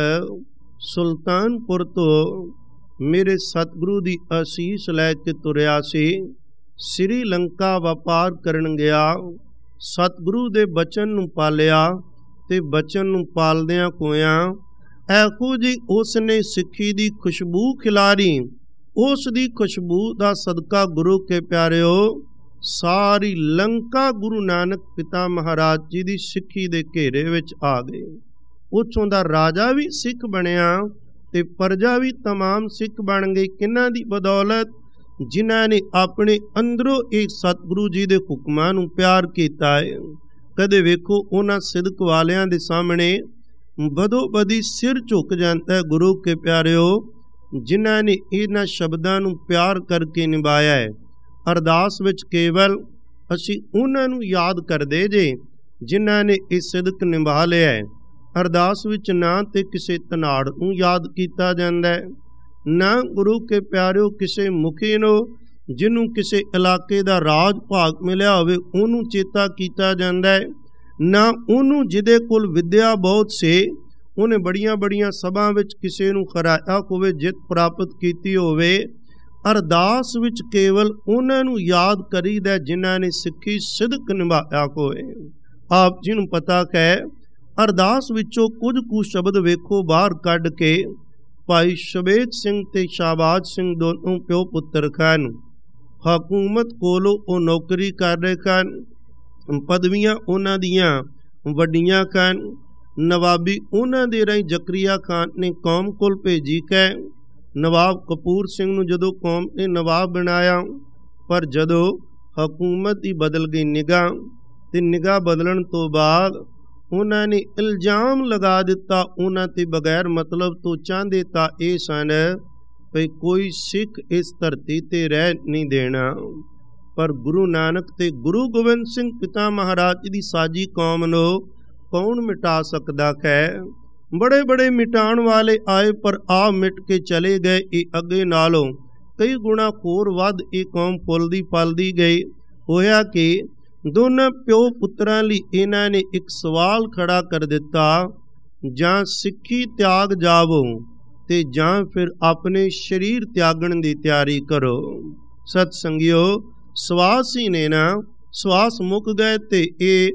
ਸੁਲਤਾਨਪੁਰ ਤੋਂ ਮੇਰੇ ਸਤਿਗੁਰੂ ਦੀ ਅਸੀਸ ਲੈ ਕੇ ਤੁਰਿਆ ਸੀ, ਸ੍ਰੀ ਲੰਕਾ ਵਪਾਰ ਕਰਨ ਗਿਆ, ਸਤਿਗੁਰੂ ਦੇ ਬਚਨ ਨੂੰ ਪਾਲਿਆ ਤੇ ਬਚਨ ਨੂੰ ਪਾਲਦਿਆਂ ਹੋਇਆਂ ਐਕੋ ਜੀ ਉਸ ਨੇ ਸਿੱਖੀ ਦੀ ਖੁਸ਼ਬੂ ਖਿਲਾਰੀ। ਉਸ ਦੀ ਖੁਸ਼ਬੂ ਦਾ ਸਦਕਾ ਗੁਰੂ ਕੇ ਪਿਆਰਿਓ ਸਾਰੀ ਲੰਕਾ ਗੁਰੂ ਨਾਨਕ ਪਿਤਾ ਮਹਾਰਾਜ ਜੀ ਦੀ ਸਿੱਖੀ ਦੇ ਘੇਰੇ ਵਿੱਚ ਆ ਗਈ। ਉੱਥੋਂ ਦਾ ਰਾਜਾ ਵੀ ਸਿੱਖ ਬਣਿਆ ਤੇ ਪ੍ਰਜਾ ਵੀ ਤਮਾਮ ਸਿੱਖ ਬਣ ਗਈ। ਕਿਹਨਾਂ ਦੀ ਬਦੌਲਤ? ਜਿਨ੍ਹਾਂ ਨੇ ਆਪਣੇ ਅੰਦਰੋਂ ਇਹ ਸਤਿਗੁਰੂ ਜੀ ਦੇ ਹੁਕਮਾਂ ਨੂੰ ਪਿਆਰ ਕੀਤਾ ਹੈ। ਕਦੇ ਵੇਖੋ ਉਹਨਾਂ ਸਿਦਕ ਵਾਲਿਆਂ ਦੇ ਸਾਹਮਣੇ ਬਦੋ ਬਦੀ ਸਿਰ ਝੁਕ ਜਾਂਦਾ ਹੈ ਗੁਰੂ ਕੇ ਪਿਆਰਿਓ, ਜਿਨ੍ਹਾਂ ਨੇ ਇਹਨਾਂ ਸ਼ਬਦਾਂ ਨੂੰ ਪਿਆਰ ਕਰਕੇ ਨਿਭਾਇਆ ਹੈ। ਅਰਦਾਸ ਵਿੱਚ ਕੇਵਲ ਅਸੀਂ ਉਹਨਾਂ ਨੂੰ ਯਾਦ ਕਰਦੇ ਜੇ ਜਿਨ੍ਹਾਂ ਨੇ ਇਹ ਸਿਦਕ ਨਿਭਾ ਲਿਆ ਹੈ। ਅਰਦਾਸ ਵਿੱਚ ਨਾ ਤੇ ਕਿਸੇ ਧਨਾੜ ਨੂੰ ਯਾਦ ਕੀਤਾ ਜਾਂਦਾ ਹੈ, ਨਾ ਗੁਰੂ ਕੇ ਪਿਆਰਿਓ ਕਿਸੇ ਮੁਖੀ ਨੂੰ ਜਿਹਨੂੰ ਕਿਸੇ ਇਲਾਕੇ ਦਾ ਰਾਜ ਭਾਗ ਮਿਲਿਆ ਹੋਵੇ ਉਹਨੂੰ ਚੇਤਾ ਕੀਤਾ ਜਾਂਦਾ ਹੈ, ਨਾ ਉਹਨੂੰ ਜਿਹਦੇ ਕੋਲ ਵਿਦਿਆ ਬਹੁਤ ਸੇ ਉਹਨੇ ਬੜੀਆਂ ਸਭਾ ਵਿੱਚ ਕਿਸੇ ਨੂੰ ਹਰਾਇਆ ਹੋਵੇ, ਜਿੱਤ ਪ੍ਰਾਪਤ ਕੀਤੀ ਹੋਵੇ। ਅਰਦਾਸ ਵਿੱਚ ਕੇਵਲ ਉਹਨਾਂ ਨੂੰ ਯਾਦ ਕਰੀਦਾ ਜਿਨ੍ਹਾਂ ਨੇ ਸਿੱਖੀ ਸਿਦਕ ਨਿਭਾਇਆ ਹੋਵੇ। ਆਪ ਜੀ ਨੂੰ ਪਤਾ ਹੈ ਅਰਦਾਸ ਵਿੱਚੋਂ ਕੁਝ ਕੁ ਸ਼ਬਦ ਵੇਖੋ ਬਾਹਰ ਕੱਢ ਕੇ ਭਾਈ ਸ਼ਬੇਦ ਸਿੰਘ ਤੇ ਸ਼ਾਹਬਾਜ਼ ਸਿੰਘ ਦੋਨੋਂ ਪਿਓ ਪੁੱਤਰ ਹਨ। ਹਕੂਮਤ ਕੋਲੋਂ ਉਹ ਨੌਕਰੀ ਕਰ ਰਹੇ ਹਨ, ਪਦਵੀਆਂ ਉਹਨਾਂ ਦੀਆਂ ਵੱਡੀਆਂ ਹਨ। ਨਵਾਬੀ ਉਹਨਾਂ ਦੇ ਰਾਹੀਂ ਜ਼ਕਰੀਆ ਖਾਨ ਨੇ ਕੌਮ ਕੋਲ ਭੇਜੀ ਹੈ। ਨਵਾਬ ਕਪੂਰ ਸਿੰਘ ਨੂੰ ਜਦੋਂ ਕੌਮ ਨੇ ਨਵਾਬ ਬਣਾਇਆ, ਪਰ ਜਦੋਂ ਹਕੂਮਤ ਹੀ ਬਦਲ ਗਈ ਨਿਗਾਹ, ਤੇ ਨਿਗਾਹ ਬਦਲਣ ਤੋਂ ਬਾਅਦ ਉਹਨਾਂ ਨੇ ਇਲਜ਼ਾਮ ਲਗਾ ਦਿੱਤਾ ਉਹਨਾਂ ਤੇ ਬਗੈਰ ਮਤਲਬ ਤੋਂ। ਚਾਹੁੰਦੇ ਤਾਂ ਇਹ ਸਨ ਭਈ ਕੋਈ ਸਿੱਖ ਇਸ ਧਰਤੀ ਤੇ ਰਹਿ ਨਹੀਂ ਦੇਣਾ, ਪਰ ਗੁਰੂ ਨਾਨਕ ਤੇ ਗੁਰੂ ਗੋਬਿੰਦ ਸਿੰਘ ਪਿਤਾ ਮਹਾਰਾਜ ਦੀ ਸਾਜੀ ਕੌਮ ਨੂੰ ਕੌਣ ਮਿਟਾ ਸਕਦਾ ਹੈ? ਬੜੇ ਮਿਟਾਉਣ ਵਾਲੇ ਆਏ ਪਰ ਆ ਮਿਟ ਕੇ ਚਲੇ ਗਏ। ਇਹ ਅੱਗੇ ਨਾਲੋਂ ਕਈ ਗੁਣਾ ਹੋਰ ਵੱਧ ਇਹ ਕੌਮ ਫੁੱਲਦੀ ਫਲਦੀ ਗਈ। ਹੋਇਆ ਕਿ ਦੋਨਾਂ ਪਿਓ ਪੁੱਤਰਾਂ ਲਈ ਇਹਨਾਂ ਨੇ ਇੱਕ ਸਵਾਲ ਖੜਾ ਕਰ ਦਿੱਤਾ, ਜਾਂ ਸਿੱਖੀ ਤਿਆਗ ਜਾਵੋ ਤੇ ਜਾਂ ਫਿਰ ਆਪਣੇ ਸਰੀਰ ਤਿਆਗਣ ਦੀ ਤਿਆਰੀ ਕਰੋ। ਸਤ ਸੰਗਿਓ ਸਵਾਸ ਹੀ ਨੇ ਨਾ, ਸਵਾਸ ਮੁੱਕ ਗਏ ਤੇ ਇਹ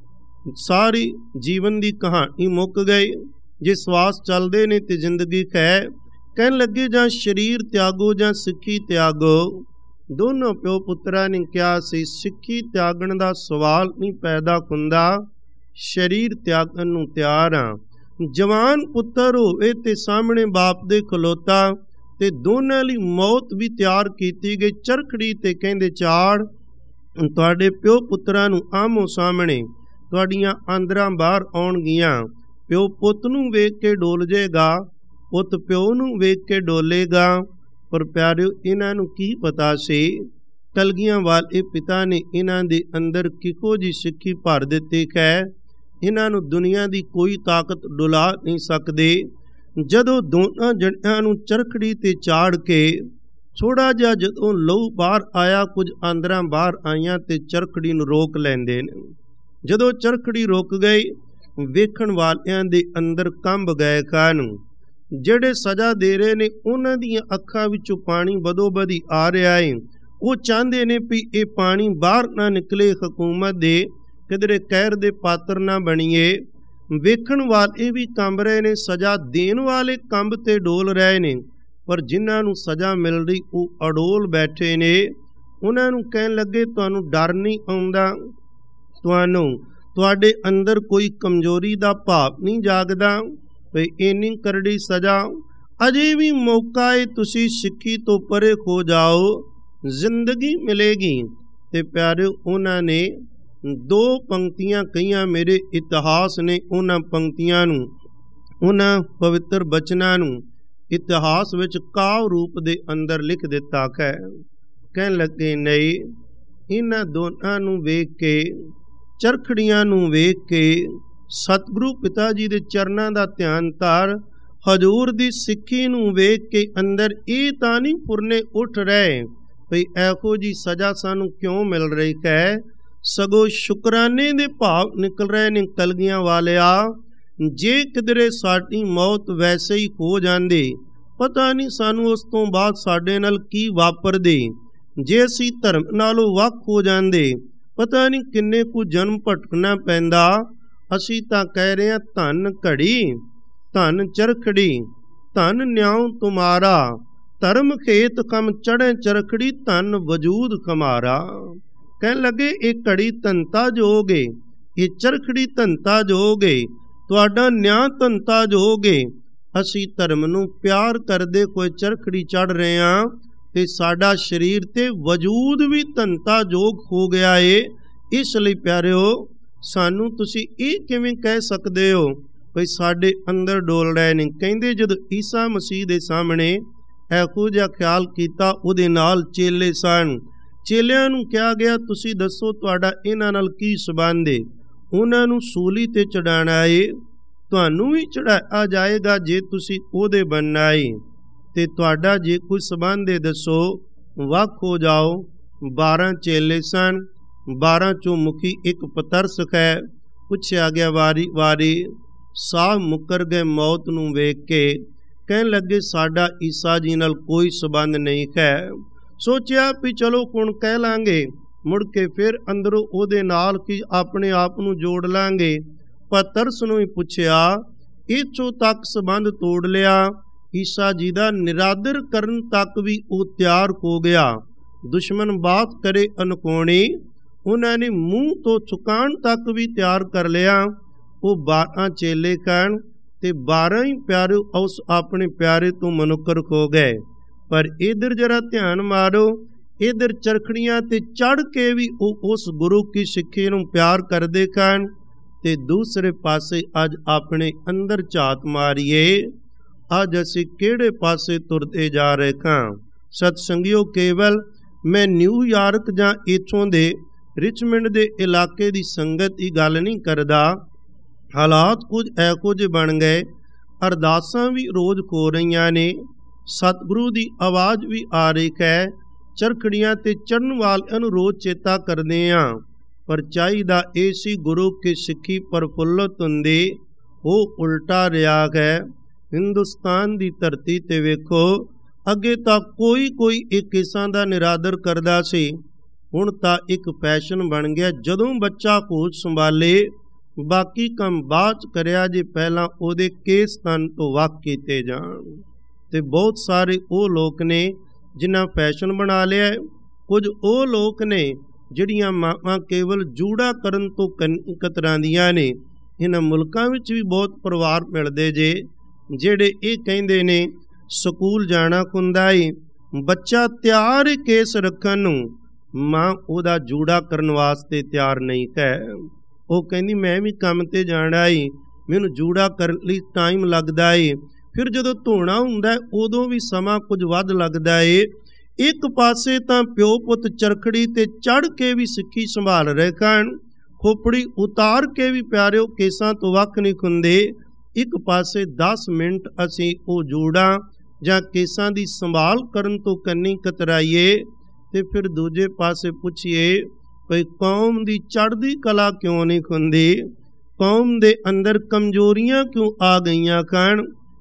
ਸਾਰੀ ਜੀਵਨ ਦੀ ਕਹਾਣੀ ਮੁੱਕ ਗਈ। ਜੇ ਸਵਾਸ ਚੱਲਦੇ ਨੇ ਤੇ ਜ਼ਿੰਦਗੀ ਹੈ। ਕਹਿਣ ਲੱਗੇ ਜਾਂ ਸਰੀਰ ਤਿਆਗੋ ਜਾਂ ਸਿੱਖੀ ਤਿਆਗੋ। ਦੋਨੋਂ ਪਿਓ ਪੁੱਤਰਾਂ ਨੇ ਕਿਹਾ ਸੀ ਸਿੱਖੀ ਤਿਆਗਣ ਦਾ ਸਵਾਲ ਨਹੀਂ ਪੈਦਾ ਹੁੰਦਾ, ਸਰੀਰ ਤਿਆਗਣ ਨੂੰ ਤਿਆਰ ਹਾਂ। ਜਵਾਨ ਪੁੱਤਰ ਹੋਵੇ ਤੇ ਸਾਹਮਣੇ ਬਾਪ ਦੇ ਖਲੋਤਾ, ਤੇ ਦੋਨਾਂ ਲਈ ਮੌਤ ਵੀ ਤਿਆਰ ਕੀਤੀ ਗਈ। ਚਰਖੜੀ ਤੇ ਕਹਿੰਦੇ ਚਾੜ ਤੁਹਾਡੇ ਪਿਓ ਪੁੱਤਰਾਂ ਨੂੰ ਆਮੋ ਸਾਹਮਣੇ ਤੁਹਾਡੀਆਂ ਆਂਦਰਾਂ ਬਾਹਰ ਆਉਣਗੀਆਂ। ਪਿਓ ਪੁੱਤ ਨੂੰ ਵੇਖ ਕੇ ਡੋਲ ਜਾਏਗਾ, ਪੁੱਤ ਪਿਓ ਨੂੰ ਵੇਖ ਕੇ ਡੋਲੇਗਾ। ਪਰ ਪਿਆਰਿਓ ਇਹਨਾਂ ਨੂੰ ਕੀ ਪਤਾ ਸੀ ਕਲਗੀਆਂ ਵਾਲੇ ਪਿਤਾ ਨੇ ਇਹਨਾਂ ਦੇ ਅੰਦਰ ਕਿਹੋ ਜਿਹੀ ਸਿੱਖੀ ਭਰ ਦਿੱਤੀ ਹੈ, ਇਹਨਾਂ ਨੂੰ ਦੁਨੀਆ ਦੀ ਕੋਈ ਤਾਕਤ ਡੁਲਾ ਨਹੀਂ ਸਕਦੀ। ਜਦੋਂ ਦੋਨਾਂ ਜਣਿਆਂ ਨੂੰ ਚਰਖੜੀ ਤੇ ਚਾੜ ਕੇ ਥੋੜਾ ਜਿਹਾ ਜਦੋਂ ਲਹੂ ਬਾਹਰ ਆਇਆ, ਕੁਝ ਆਂਦਰਾਂ ਬਾਹਰ ਆਈਆਂ ਤੇ ਚਰਖੜੀ ਨੂੰ ਰੋਕ ਲੈਂਦੇ ਨੇ। ਜਦੋਂ ਚਰਖੜੀ ਰੁਕ ਗਈ ਵੇਖਣ ਵਾਲਿਆਂ ਦੇ ਅੰਦਰ ਕੰਬ ਗਏ ਹਨ। ਜਿਹੜੇ ਸਜ਼ਾ ਦੇ ਰਹੇ ਨੇ ਉਹਨਾਂ ਦੀਆਂ ਅੱਖਾਂ ਵਿੱਚੋਂ ਪਾਣੀ ਬਦੋ ਬਦੀ ਆ ਰਿਹਾ ਏ। ਉਹ ਚਾਹੁੰਦੇ ਨੇ ਵੀ ਇਹ ਪਾਣੀ ਬਾਹਰ ਨਾ ਨਿਕਲੇ, ਹਕੂਮਤ ਦੇ ਕਿਧਰੇ ਕਹਿਰ ਦੇ ਪਾਤਰ ਨਾ ਬਣੀਏ। ਵੇਖਣ ਵਾਲੇ ਵੀ ਕੰਬ ਰਹੇ ਨੇ, ਸਜ਼ਾ ਦੇਣ ਵਾਲੇ ਕੰਬ ਤੇ ਡੋਲ ਰਹੇ ਨੇ, ਪਰ ਜਿਨ੍ਹਾਂ ਨੂੰ ਸਜ਼ਾ ਮਿਲ ਰਹੀ ਉਹ ਅਡੋਲ ਬੈਠੇ ਨੇ। ਉਹਨਾਂ ਨੂੰ ਕਹਿਣ ਲੱਗੇ ਤੁਹਾਨੂੰ ਡਰ ਨਹੀਂ ਆਉਂਦਾ, ਤੁਹਾਡੇ ਅੰਦਰ ਕੋਈ ਕਮਜ਼ੋਰੀ ਦਾ ਭਾਵ ਨਹੀਂ ਜਾਗਦਾ ਵੀ ਇੰਨੀ ਕਰੜੀ ਸਜ਼ਾ, ਅਜੇ ਵੀ ਮੌਕਾ ਏ, ਤੁਸੀਂ ਸਿੱਖੀ ਤੋਂ ਪਰੇ ਹੋ ਜਾਓ, ਜ਼ਿੰਦਗੀ ਮਿਲੇਗੀ। ਤੇ ਪਿਆਰਿਓ ਉਹਨਾਂ ਨੇ 2 ਪੰਕਤੀਆਂ ਕਹੀਆਂ, ਮੇਰੇ ਇਤਿਹਾਸ ਨੇ ਉਹਨਾਂ ਪੰਕਤੀਆਂ ਨੂੰ, ਉਹਨਾਂ ਪਵਿੱਤਰ ਬਚਨਾਂ ਨੂੰ ਇਤਿਹਾਸ ਵਿੱਚ ਕਾਵ ਰੂਪ ਦੇ ਅੰਦਰ ਲਿਖ ਦਿੱਤਾ ਹੈ। ਕਹਿਣ ਲੱਗੇ ਨਹੀਂ, ਇਹਨਾਂ ਦੋਨਾਂ ਨੂੰ ਵੇਖ ਕੇ, ਚਰਖੜੀਆਂ ਨੂੰ ਵੇਖ ਕੇ ਸਤਿਗੁਰੂ ਪਿਤਾ ਜੀ ਦੇ ਚਰਨਾਂ ਦਾ ਧਿਆਨ ਧਾਰ, ਹਜ਼ੂਰ ਦੀ ਸਿੱਖੀ ਨੂੰ ਵੇਖ ਕੇ ਅੰਦਰ ਇਹ ਤਾਂ ਨਹੀਂ ਫੁਰਨੇ ਉੱਠ ਰਹੇ ਭਈ ਇਹੋ ਜੀ ਸਜ਼ਾ ਸਾਨੂੰ ਕਿਉਂ ਮਿਲ ਰਹੀ ਹੈ, ਸਗੋਂ ਸ਼ੁਕਰਾਨੇ ਦੇ ਭਾਵ ਨਿਕਲ ਰਹੇ ਨੇ ਕਲਗੀਆਂ ਵਾਲਿਆ। ਜੇ ਕਿਧਰੇ ਸਾਡੀ ਮੌਤ ਵੈਸੇ ਹੀ ਹੋ ਜਾਂਦੀ, ਪਤਾ ਨਹੀਂ ਸਾਨੂੰ ਉਸ ਤੋਂ ਬਾਅਦ ਸਾਡੇ ਨਾਲ ਕੀ ਵਾਪਰਦੇ। ਜੇ ਅਸੀਂ ਧਰਮ ਨਾਲੋਂ ਵੱਖ ਹੋ ਜਾਂਦੇ, ਪਤਾ ਨਹੀਂ ਕਿੰਨੇ ਕੁ ਜਨਮ ਭਟਕਣਾ ਪੈਂਦਾ। ਅਸੀਂ ਤਾਂ ਕਹਿ ਰਹੇ ਹਾਂ ਧੰਨ ਘੜੀ, ਧੰਨ ਚਰਖੜੀ, ਧੰਨ ਨਿਆਉ ਤੁਮਾਰਾ, ਧਰਮ ਖੇਤ ਕਮ ਚੜ੍ਹੇ ਚਰਖੜੀ, ਧੰਨ ਵਜੂਦ ਖਮਾਰਾ। ਕਹਿਣ ਲੱਗੇ ਇਹ ਘੜੀ ਧੰਤਾ ਜੋਗੇ, ਇਹ ਚਰਖੜੀ ਧੰਤਾ ਜੋਗੇ, ਤੁਹਾਡਾ ਨਿਆਂ ਧੰਤਾ ਜੋਗੇ। ਅਸੀਂ ਧਰਮ ਨੂੰ ਪਿਆਰ ਕਰਦੇ ਕੋਈ ਚਰਖੜੀ ਚੜ੍ਹ ਰਹੇ ਹਾਂ ਤੇ ਸਾਡਾ ਸਰੀਰ ਤੇ ਵਜੂਦ ਵੀ ਧੰਤਾ ਜੋਗ ਹੋ ਗਿਆ ਏ। ਇਸ ਲਈ ਪਿਆਰਿਓ ਸਾਨੂੰ ਤੁਸੀਂ ਇਹ ਕਿਵੇਂ ਕਹਿ ਸਕਦੇ ਹੋ ਭਈ ਸਾਡੇ ਅੰਦਰ ਡੋਲ ਰਹੇ ਨੇ। ਕਹਿੰਦੇ ਜਦੋਂ ਈਸਾ ਮਸੀਹ ਦੇ ਸਾਹਮਣੇ ਇਹੋ ਜਿਹਾ ਖਿਆਲ ਕੀਤਾ, ਉਹਦੇ ਨਾਲ ਚੇਲੇ ਸਨ, ਚੇਲਿਆਂ ਨੂੰ ਕਿਹਾ ਗਿਆ ਤੁਸੀਂ ਦੱਸੋ ਤੁਹਾਡਾ ਇਹਨਾਂ ਨਾਲ ਕੀ ਸੰਬੰਧ ਏ। ਉਹਨਾਂ ਨੂੰ ਸੂਲੀ ਤੇ ਚੜਾਣਾ ਏ, ਤੁਹਾਨੂੰ ਵੀ ਚੜਾਇਆ ਜਾਏਗਾ ਜੇ ਤੁਸੀਂ ਉਹਦੇ ਬਣਨਾ ਏ, ਤੇ ਤੁਹਾਡਾ ਜੇ ਕੋਈ ਸੰਬੰਧ ਏ ਦੱਸੋ, ਵੱਖ ਹੋ ਜਾਓ। 12 ਚੇਲੇ ਸਨ, 12 ਚੋਂ ਮੁਖੀ ਇੱਕ ਪਤਰਸ ਹੈ। ਪੁੱਛਿਆ ਗਿਆ ਵਾਰੀ ਵਾਰੀ, ਸਾਹ ਮੁੱਕਰ ਗਏ ਮੌਤ ਨੂੰ ਵੇਖ ਕੇ, ਕਹਿਣ ਲੱਗੇ ਸਾਡਾ ਈਸਾ ਜੀ ਨਾਲ ਕੋਈ ਸੰਬੰਧ ਨਹੀਂ ਹੈ। ਸੋਚਿਆ ਵੀ ਚਲੋ ਹੁਣ ਕਹਿ ਲਾਂਗੇ, ਮੁੜ ਕੇ ਫਿਰ ਅੰਦਰੋਂ ਉਹਦੇ ਨਾਲ ਕੀ ਆਪਣੇ ਆਪ ਨੂੰ ਜੋੜ ਲਾਂਗੇ। ਪਤਰਸ ਨੂੰ ਹੀ ਪੁੱਛਿਆ, ਇੱਥੋਂ ਤੱਕ ਸੰਬੰਧ ਤੋੜ ਲਿਆ, ਈਸਾ ਜੀ ਦਾ ਨਿਰਾਦਰ ਕਰਨ ਤੱਕ ਵੀ ਉਹ ਤਿਆਰ ਹੋ ਗਿਆ। ਦੁਸ਼ਮਣ ਬਾਤ ਕਰੇ ਅਨਕੋਣੀ, ਉਹਨਾਂ ਨੇ ਮੂੰਹ ਤੋਂ ਚੁਕਾਣ ਤੱਕ ਵੀ ਤਿਆਰ ਕਰ ਲਿਆ। ਉਹ 12 ਚੇਲੇ ਕਣ ਤੇ 12 ਹੀ ਪਿਆਰੇ ਉਸ ਆਪਣੇ ਪਿਆਰੇ ਤੋਂ ਮਨੁੱਕਰ ਹੋ ਗਏ। ਪਰ ਇਧਰ ਜਰਾ ਧਿਆਨ ਮਾਰੋ, ਇਧਰ ਚਰਖੜੀਆਂ ਤੇ ਚੜ੍ਹ ਕੇ ਵੀ ਉਹ ਉਸ ਗੁਰੂ ਕੀ ਸਿੱਖੀ ਨੂੰ ਪਿਆਰ ਕਰਦੇ ਕਣ, ਤੇ ਦੂਸਰੇ ਪਾਸੇ ਅੱਜ ਆਪਣੇ ਅੰਦਰ ਝਾਤ ਮਾਰੀਏ, ਅੱਜ ਅਸੀਂ ਕਿਹੜੇ ਪਾਸੇ ਤੁਰਦੇ ਜਾ ਰਹੇ ਹਾਂ। ਸਤ ਸੰਗਿਓ, ਕੇਵਲ ਮੈਂ ਨਿਊਯਾਰਕ ਜਾਂ ਇੱਥੋਂ ਦੇ ਰਿਚਮੰਡ ਦੇ ਇਲਾਕੇ ਦੀ ਸੰਗਤ ਦੀ ਗੱਲ ਨਹੀਂ ਕਰਦਾ। ਹਾਲਾਤ ਕੁਝ ਇਹੋ ਜਿਹੇ ਬਣ ਗਏ, ਅਰਦਾਸਾਂ ਵੀ ਰੋਜ਼ ਹੋ ਰਹੀਆਂ ਨੇ, ਸਤਿਗੁਰੂ ਦੀ ਆਵਾਜ਼ ਵੀ ਆ ਰਹੀ ਹੈ, ਚਰਖੜੀਆਂ ਤੇ ਚੜ੍ਹਨ ਵਾਲਿਆਂ ਨੂੰ ਰੋਜ਼ ਚੇਤਾ ਕਰਦੇ ਹਾਂ। ਪਰ ਚਾਹੀਦਾ ਇਹ ਸੀ ਗੁਰੂ ਕੀ ਸਿੱਖੀ ਪ੍ਰਫੁੱਲਤ ਹੁੰਦੀ, ਉਹ ਉਲਟਾ ਰਿਹਾ ਹੈ। ਹਿੰਦੁਸਤਾਨ ਦੀ ਧਰਤੀ ਤੇ ਵੇਖੋ, ਅੱਗੇ ਤਾਂ ਕੋਈ ਇੱਕ ਕਿਸਾਂ ਦਾ ਨਿਰਾਦਰ ਕਰਦਾ ਸੀ, ਹੁਣ ਤਾਂ ਇੱਕ ਫੈਸ਼ਨ ਬਣ ਗਿਆ, ਜਦੋਂ ਬੱਚਾ ਹੋਸ਼ ਸੰਭਾਲੇ ਬਾਕੀ ਕੰਮ ਬਾਅਦ ਚ ਕਰਿਆ ਜੇ, ਪਹਿਲਾਂ ਉਹਦੇ ਕੇਸ ਤਨ ਤੋਂ ਵੱਖ ਕੀਤੇ ਜਾਣ। ਤੇ ਬਹੁਤ ਸਾਰੇ ਉਹ ਲੋਕ ਨੇ ਜਿਨ੍ਹਾਂ ਫੈਸ਼ਨ ਬਣਾ ਲਿਆ, ਕੁਝ ਉਹ ਲੋਕ ਨੇ ਜਿਹੜੀਆਂ ਮਾਵਾਂ ਕੇਵਲ ਜੂੜਾ ਕਰਨ ਤੋਂ ਕਤਰਾਉਂਦੀਆਂ ਨੇ। ਇਹਨਾਂ ਮੁਲਕਾਂ ਵਿੱਚ ਵੀ ਬਹੁਤ ਪਰਿਵਾਰ ਮਿਲਦੇ ਜੇ ਜਿਹੜੇ ਇਹ ਕਹਿੰਦੇ ਨੇ ਸਕੂਲ ਜਾਣਾ ਹੁੰਦਾ ਏ, ਬੱਚਾ ਤਿਆਰ ਏ ਕੇਸ ਰੱਖਣ ਨੂੰ, ਮਾਂ ਉਹਦਾ ਜੂੜਾ ਕਰਨ ਵਾਸਤੇ ਤਿਆਰ ਨਹੀਂ ਹੈ। ਉਹ ਕਹਿੰਦੀ ਮੈਂ ਵੀ ਕੰਮ ਤੇ ਜਾਣਾ ਏ, ਮੈਨੂੰ ਜੂੜਾ ਕਰਨ ਲਈ ਟਾਈਮ ਲੱਗਦਾ ਏ, ਫਿਰ ਜਦੋਂ ਧੋਣਾ ਹੁੰਦਾ ਉਦੋਂ ਵੀ ਸਮਾਂ ਕੁਝ ਵੱਧ ਲੱਗਦਾ ਏ। ਇੱਕ ਪਾਸੇ ਤਾਂ ਪਿਓ ਪੁੱਤ ਚਰਖੜੀ ਤੇ ਚੜ੍ਹ ਕੇ ਵੀ ਸਿੱਖੀ ਸੰਭਾਲ ਰਹੇ ਹਨ, ਖੋਪੜੀ ਉਤਾਰ ਕੇ ਵੀ ਪਿਆਰਿਓ ਕੇਸਾਂ ਤੋਂ ਵੱਖ ਨਹੀਂ ਹੁੰਦੇ। ਇੱਕ ਪਾਸੇ 10 ਮਿੰਟ ਅਸੀਂ ਉਹ ਜੂੜਾਂ ਜਾਂ ਕੇਸਾਂ ਦੀ ਸੰਭਾਲ ਕਰਨ ਤੋਂ ਕੰਨੀ ਕਤਰਾਈਏ, ਤੇ ਫਿਰ ਦੂਜੇ ਪਾਸੇ ਪੁੱਛੀਏ ਭਈ ਕੌਮ ਦੀ ਚੜ੍ਹਦੀ ਕਲਾ ਕਿਉਂ ਨਹੀਂ ਹੁੰਦੀ, ਕੌਮ ਦੇ ਅੰਦਰ ਕਮਜ਼ੋਰੀਆਂ ਕਿਉਂ ਆ ਗਈਆਂ ਹਨ।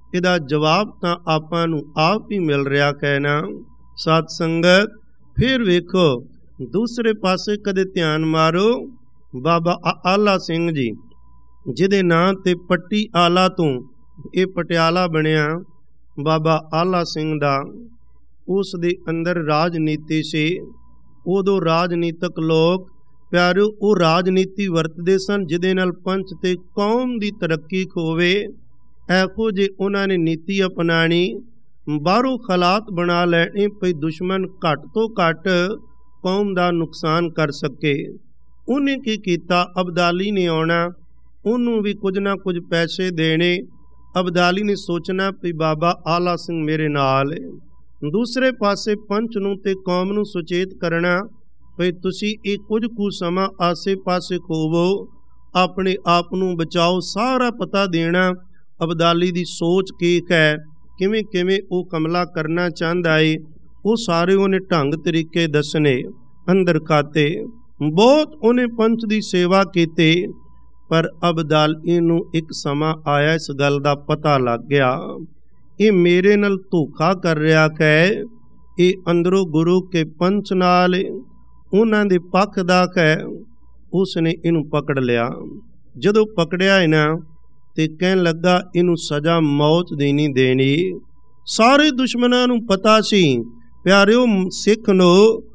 ਇਹਦਾ ਜਵਾਬ ਤਾਂ ਆਪਾਂ ਨੂੰ ਆਪ ਹੀ ਮਿਲ ਰਿਹਾ ਕਹਿਣਾ। ਸਤ ਸੰਗਤ ਫਿਰ ਵੇਖੋ ਦੂਸਰੇ ਪਾਸੇ ਕਦੇ ਧਿਆਨ ਮਾਰੋ, ਬਾਬਾ ਆਲਾ ਸਿੰਘ ਜੀ ਜਿਹਦੇ ਨਾਂ ਤੇ ਪੱਟੀ ਆਲਾ ਤੋਂ ਇਹ ਪਟਿਆਲਾ ਬਣਿਆ, ਬਾਬਾ ਆਲਾ ਸਿੰਘ ਦਾ, ਉਸ ਦੇ ਅੰਦਰ ਰਾਜਨੀਤੀ ਸੀ। ਉਦੋਂ ਰਾਜਨੀਤਿਕ ਲੋਕ ਪਿਆਰਿਓ ਉਹ ਰਾਜਨੀਤੀ ਵਰਤਦੇ ਸਨ ਜਿਹਦੇ ਨਾਲ ਪੰਚ ਤੇ ਕੌਮ ਦੀ ਤਰੱਕੀ ਹੋਵੇ। ਇਹੋ ਜੇ ਉਹਨਾਂ ਨੇ ਨੀਤੀ ਅਪਣਾਣੀ, ਬਾਹਰੋਂ ਹਾਲਾਤ ਬਣਾ ਲੈਣੇ ਪਈ ਦੁਸ਼ਮਣ ਘੱਟ ਤੋਂ ਘੱਟ ਕੌਮ ਦਾ ਨੁਕਸਾਨ ਕਰ ਸਕੇ। ਉਹਨੇ ਕੀ ਕੀਤਾ, ਅਬਦਾਲੀ ਨੇ ਆਉਣਾ, ਉਹਨੂੰ ਵੀ ਕੁਝ ਨਾ ਕੁਝ ਪੈਸੇ ਦੇਣੇ। ਅਬਦਾਲੀ ਨੇ ਸੋਚਣਾ ਵੀ ਬਾਬਾ ਆਲਾ ਸਿੰਘ ਮੇਰੇ ਨਾਲ ਹੈ। ਦੂਸਰੇ ਪਾਸੇ ਪੰਚ ਨੂੰ ਤੇ ਕੌਮ ਨੂੰ ਸੁਚੇਤ ਕਰਨਾ ਵੀ ਤੁਸੀਂ ਇਹ ਕੁਝ ਕੁ ਸਮਾਂ ਆਸੇ ਪਾਸੇ ਖੋਵੋ, ਆਪਣੇ ਆਪ ਨੂੰ ਬਚਾਓ, ਸਾਰਾ ਪਤਾ ਦੇਣਾ ਅਬਦਾਲੀ ਦੀ ਸੋਚ ਕੀ ਹੈ, ਕਿਵੇਂ ਕਿਵੇਂ ਉਹ ਕਮਲਾ ਕਰਨਾ ਚਾਹੁੰਦਾ ਏ, ਉਹ ਸਾਰੇ ਉਹਨੇ ਢੰਗ ਤਰੀਕੇ ਦੱਸਣੇ ਅੰਦਰ ਖਾਤੇ। ਬਹੁਤ ਉਹਨੇ ਪੰਚ ਦੀ ਸੇਵਾ ਕੀਤੀ, ਪਰ ਅਬਦਾਲੀ ਨੂੰ ਇੱਕ ਸਮਾਂ ਆਇਆ ਇਸ ਗੱਲ ਦਾ ਪਤਾ ਲੱਗ ਗਿਆ, ਇਹ ਮੇਰੇ ਨਾਲ ਧੋਖਾ ਕਰ ਰਿਹਾ ਹੈ, ਇਹ ਅੰਦਰੋਂ ਗੁਰੂ ਕੇ ਪੰਚ ਨਾਲ ਉਹਨਾਂ ਦੇ ਪੱਖ ਦਾ ਹੈ। ਉਸ ਨੇ ਇਹਨੂੰ ਪਕੜ ਲਿਆ। ਜਦੋਂ ਪਕੜਿਆ ਨਾ ਤੇ ਕਹਿਣ ਲੱਗਾ ਇਹਨੂੰ ਸਜ਼ਾ ਮੌਤ ਦੀ ਨਹੀਂ ਦੇਣੀ। ਸਾਰੇ ਦੁਸ਼ਮਣਾਂ ਨੂੰ ਪਤਾ ਸੀ ਪਿਆਰਿਓ ਸਿੱਖ ਨੂੰ